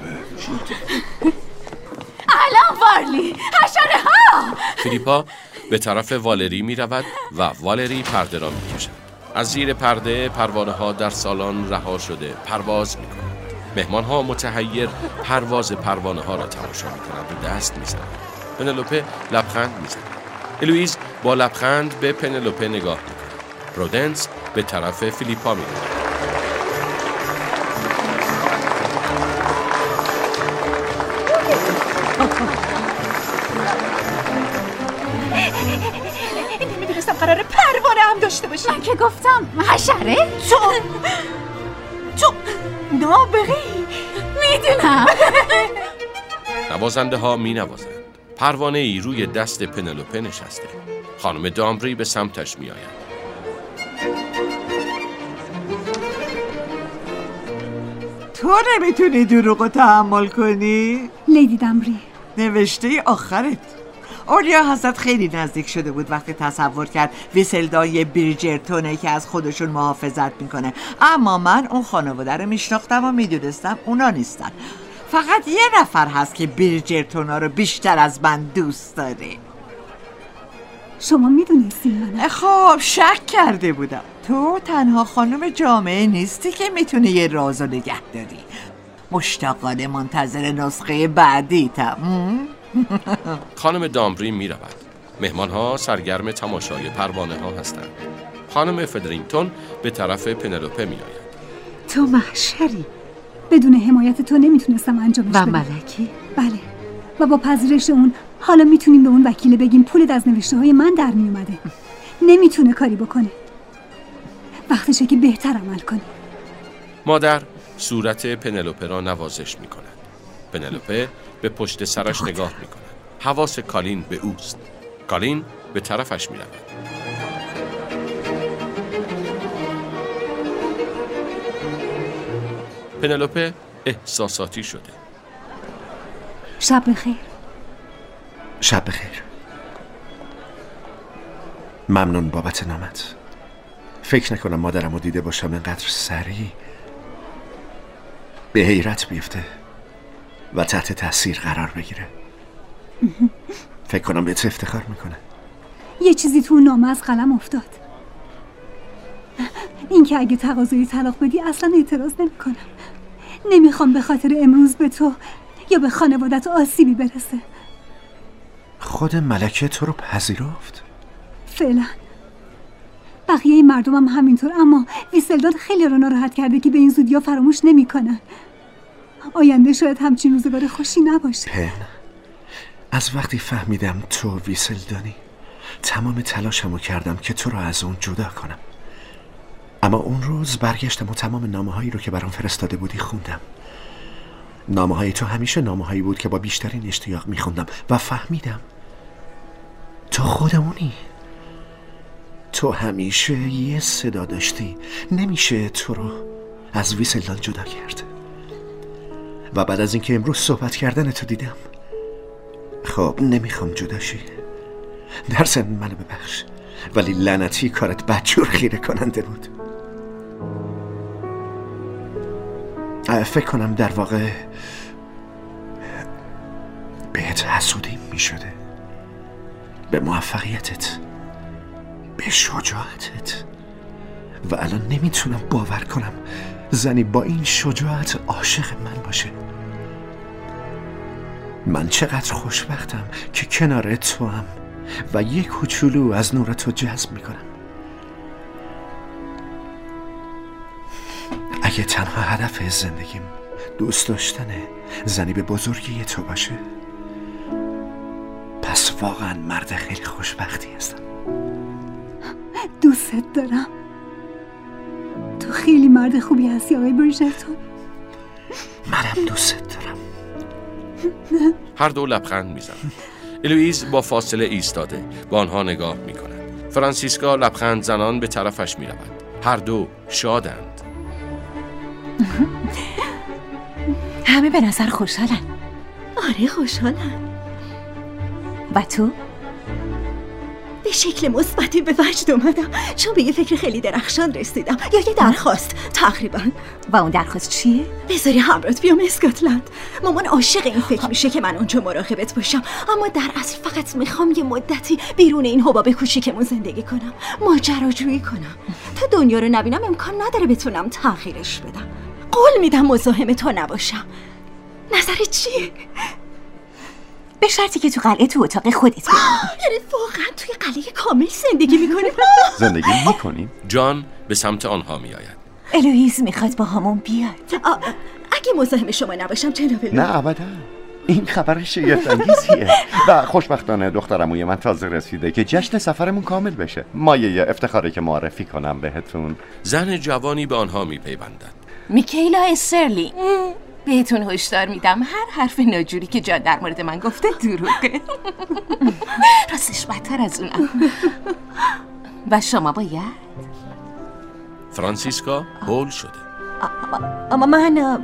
الان وارلی، حشره ها! فیلیپا به طرف والری می رود و والری پرده را می کشد. از زیر پرده پروانه ها در سالن رها شده پرواز می کنند. مهمان ها متحیر پرواز پروانه ها را تماشا می کنند و دست می زنند. پنلوپه لبخند می زند. الویز با لبخند به پنلوپه نگاه می کند. پرودنس به طرف فیلیپا می رود. نمیدونستم قراره پروانه هم داشته باشی. من که گفتم حشره؟ تو نابغی. میدونم. نوازنده ها می نوازند. پروانه ای روی دست پنلوپه نشسته. خانم دامبری به سمتش می آید. تو نمیتونی دروغو تحمل کنی؟ لیدی دامبری، نوشته آخرت. اولیا حضرت خیلی نزدیک شده بود وقتی تصور کرد ویسلدان یه بریجرتونه که از خودشون محافظت میکنه، اما من اون خانواده رو میشناختم و میدونستم اونا نیستن. فقط یه نفر هست که بریجرتونا رو بیشتر از من دوست داره. شما میدونستین من؟ خب شک کرده بودم. تو تنها خانم جامعه نیستی که میتونی یه رازو نگه داری. مشتاقانه منتظر نسخه بعدیتم. خانم دامبری می رود. مهمان ها سرگرم تماشای پروانه ها هستند. خانم فدرینگتون به طرف پنلوپه می آید. تو محشری. بدون حمایت تو نمیتونستم انجامش بدم. و ملکی؟ بله، و با پذیرش اون حالا میتونیم به اون وکیل بگیم پولت از نوشته های من در می اومده. نمیتونه کاری بکنه. وقتشه که بهتر عمل کنی. مادر صورت پنلوپه را نوازش می کند. پنلوپه به پشت سرش نگاه میکنه. حواس کالین به اوست. کالین به طرفش میرود. پنلوپه احساساتی شده. شب بخیر. شب بخیر. ممنون بابت نامت. فکر نکنم مادرمو دیده باشم اینقدر سریع به حیرت بیفته و تحت تاثیر قرار بگیره. فکر کنم بهت افتخار میکنه. یه چیزی تو نامه از قلم افتاد. این که اگه تقاضای طلاق بدی اصلا اعتراض نمیکنم. نمیخوام به خاطر امروز به تو یا به خانوادت آسیبی برسه. خود ملکه تو رو پذیرفت؟ فعلا. بقیه مردم هم همینطور، اما ویسلدان خیلی رو ناراحت کرده که به این زودی ها فراموش نمیکنن. آینده شاید همچین روزگار خوشی نباشه. پن، از وقتی فهمیدم تو ویسلدانی تمام تلاشمو کردم که تو رو از اون جدا کنم. اما اون روز برگشتم و تمام نامه‌هایی رو که برام فرستاده بودی خوندم. نامه‌های تو همیشه نامه‌هایی بود که با بیشترین اشتیاق میخوندم و فهمیدم تو خودمونی. تو همیشه یه صدا داشتی. نمیشه تو رو از ویسلدان جدا کرد. و بعد از اینکه امروز صحبت کردن تو دیدم، خب نمیخوام جدا شی. در ضمن منو ببخش، ولی لعنتی کارت بدجور خیره کننده بود. فکر کنم در واقع بهت حسودی میشده، به موفقیتت، به شجاعتت. و الان نمیتونم باور کنم زنی با این شجاعت عاشق من باشه. من چقدر خوشبختم که کنار تو هم و یک کوچولو از نور تو جذب میکنم. اگه تنها هدف زندگیم دوست داشتن زنی به بزرگی تو باشه، پس واقعا مرد خیلی خوشبختی هستم. دوستت دارم. تو خیلی مرد خوبی هستی آقای بریجرتون. منم دوستت دارم. هر دو لبخند میزنند. الوئیز با فاصله ایستاده با آنها نگاه میکند. فرانسیسکا لبخند زنان به طرفش میرود. هر دو شادند. همه به نظر خوشحالن. آره خوشحالن. و تو؟ به شکل مثبتی به وجد اومدم، چون به یه فکر خیلی درخشان رسیدم. یا یه درخواست تقریبا. و اون درخواست چیه؟ بذاری همراهت بیام اسکاتلند. مامان عاشق این فکر میشه که من اونجا مراقبت باشم، اما در اصل فقط میخوام یه مدتی بیرون این حباب کوچیکمون زندگی کنم، ماجراجویی کنم. تا دنیا رو نبینم امکان نداره بتونم تغییرش بدم. قول میدم مزاحم تو نباشم. نظرت چیه؟ به شرطی که تو قلعه تو اتاق خودت بمونی. یعنی واقعا توی قلعه کامل زندگی میکنیم؟ زندگی میکنیم؟ جان به سمت آنها میآید. الوئیز میخواد با همون بیاد. اگه مزاحم شما نباشم جناب الو. نه ابدا. این خبر شگفت‌انگیزیه و خوشبختانه دخترعموی من تازه رسیده که جشن سفرمون کامل بشه. مایه افتخاره که معرفی کنم بهتون. زن جوانی به آنها میپیوندد. میکیلا استرلینگ، بهتون هشدار میدم هر حرف ناجوری که جان در مورد من گفته دروغه. راستش بدتر از اونم. و شما باید فرانسیسکا هول شده. اما من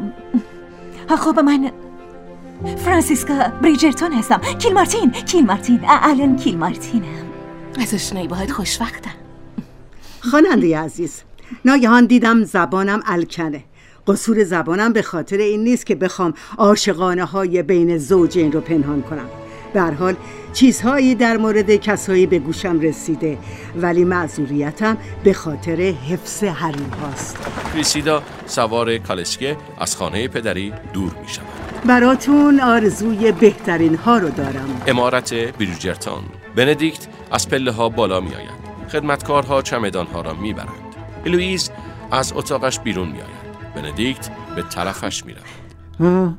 من فرانسیسکا بریجرتون هستم. کیل مارتین الان کیل مارتینم. از آشنایی باهات خوشوقتم. خواننده عزیز، ناگهان دیدم زبانم الکنه. قصور زبانم به خاطر این نیست که بخوام عاشقانه های بین زوجین رو پنهان کنم. به هر حال چیزهایی در مورد کسایی به گوشم رسیده، ولی معذوریتم به خاطر حفظ حریم هاست. کریسیدا سوار کالسکه از خانه پدری دور می شود. براتون آرزوی بهترین ها رو دارم. عمارت بریجرتون. بندیکت از پله ها بالا می آید. خدمتکارها چمدان ها را می برند. الوئیز از اتاقش بیرون می آید. بندیکت به طرفش می رود.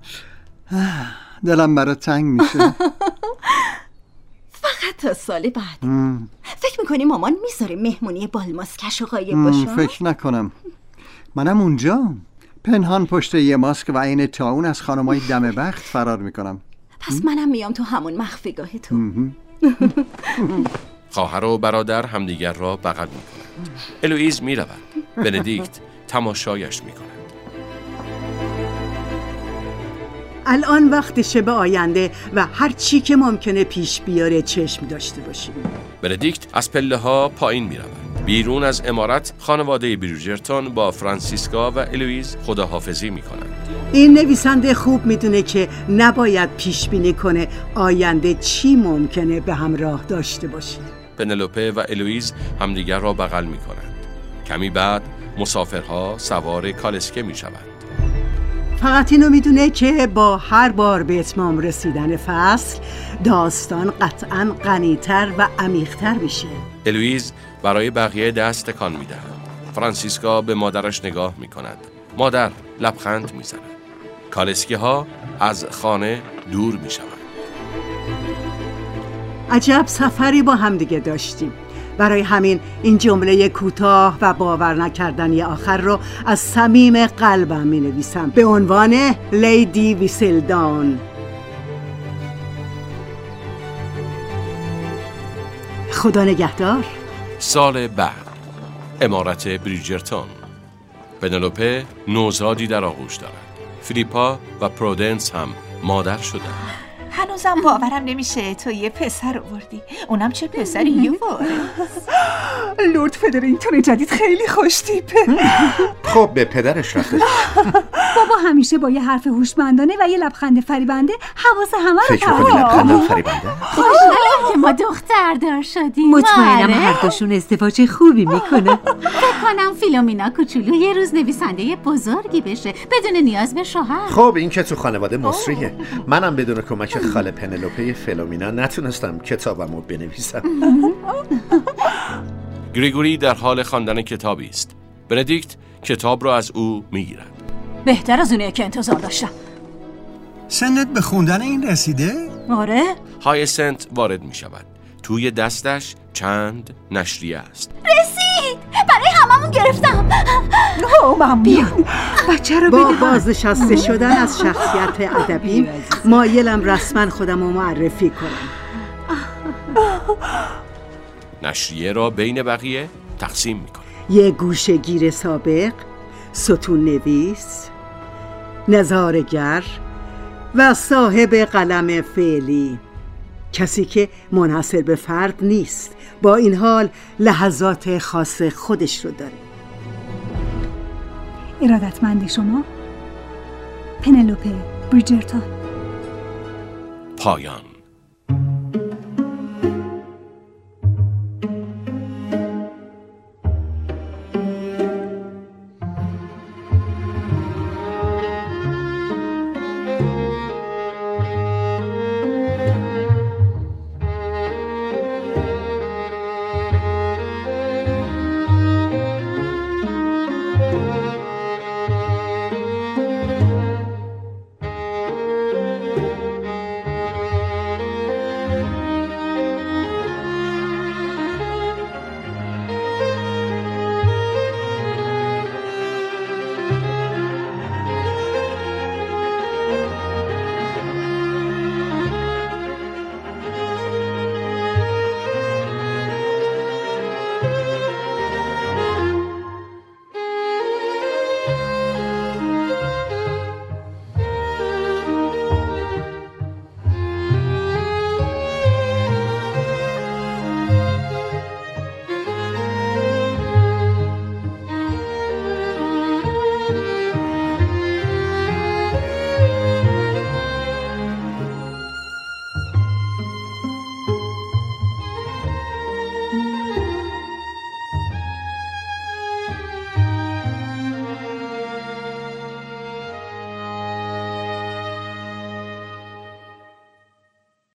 دلم برات تنگ میشه. فقط تا سال بعد. فکر میکنی مامان میذاره مهمونی بالماسکش و غایب باشه؟ فکر نکنم. منم اونجا پنهان پشت یه ماسک و عین طاعون از خانمای دم بخت فرار میکنم. پس منم میام تو همون مخفیگاه تو. خواهر و برادر همدیگر را بغل میکنند. الوئیز میرود. بندیکت تماشایش میکند. الان وقت شب آینده و هر چی که ممکنه پیش بیاره چشم داشته باشیم. بندیکت از پله ها پایین میرود. بیرون از عمارت خانواده بریجرتون با فرانسیسکا و الوئیز خداحافظی میکنند. این نویسنده خوب میدونه که نباید پیش بینی کنه آینده چی ممکنه به همراه داشته باشه. پنلوپه و الوئیز همدیگر را بغل میکنند. کمی بعد مسافرها سوار کالسکه میشوند. فقط اینو میدونه که با هر بار به اتمام رسیدن فصل داستان قطعاً غنی‌تر و عمیق‌تر میشه. الوئیز برای بقیه دست تکان میدهد. فرانسیسکا به مادرش نگاه میکند. مادر لبخند میزند. کالسکه ها از خانه دور میشوند. عجب سفری با هم دیگه داشتیم. برای همین این جمله کوتاه و باور نکردنی آخر رو از صمیم قلبم می نویسم به عنوان لیدی ویسلدان. خدا نگهدار. سال بعد عمارت بریجرتون. پنلوپه نوزادی در آغوش دارد. فیلیپا و پرودنس هم مادر شدند. هنوزم باورم نمیشه تو یه پسر آوردی. اونم چه پسری یوار. لورد فدرینگتون جدید خیلی خوش تیپه. خب به پدرش رفته. بابا همیشه با یه حرف هوشمندانه و یه لبخند فریبنده حواس همه رو فکر می‌کنی لبخندم فریبنده؟ خوشحالم که ما دختردار شدیم. مطمئنم هر دوشون ازدواج خوبی میکنه. فکر کنم فیلومینا کوچولو یه روز نویسنده بزرگی بشه بدون نیاز به شوهر. خب این که تو خانواده مصریه. منم بدون کمک خاله پنلوپه فیلومینا نتونستم کتابمو بنویسم. گریگوری در حال خواندن کتابی است. بندیکت کتاب را از او میگیرد. بهتر از اونه که انتظار داشتم. سنت به خوندن این رسیده؟ آره. هایسنت وارد می شود. توی دستش چند نشریه است. رسید! برای هممون گرفتم. بیا بچه رو با بازنشسته شدن از شخصیت ادبی مایلم رسما خودم رو معرفی کنم. نشریه را بین بقیه تقسیم می کنم. یه گوشه گیر سابق، ستون نویس، نظاره‌گر و صاحب قلم فعلی. کسی که منحصر به فرد نیست، با این حال لحظات خاص خودش رو داره. ارادتمند شما پنلوپه بریجرتون. پایان.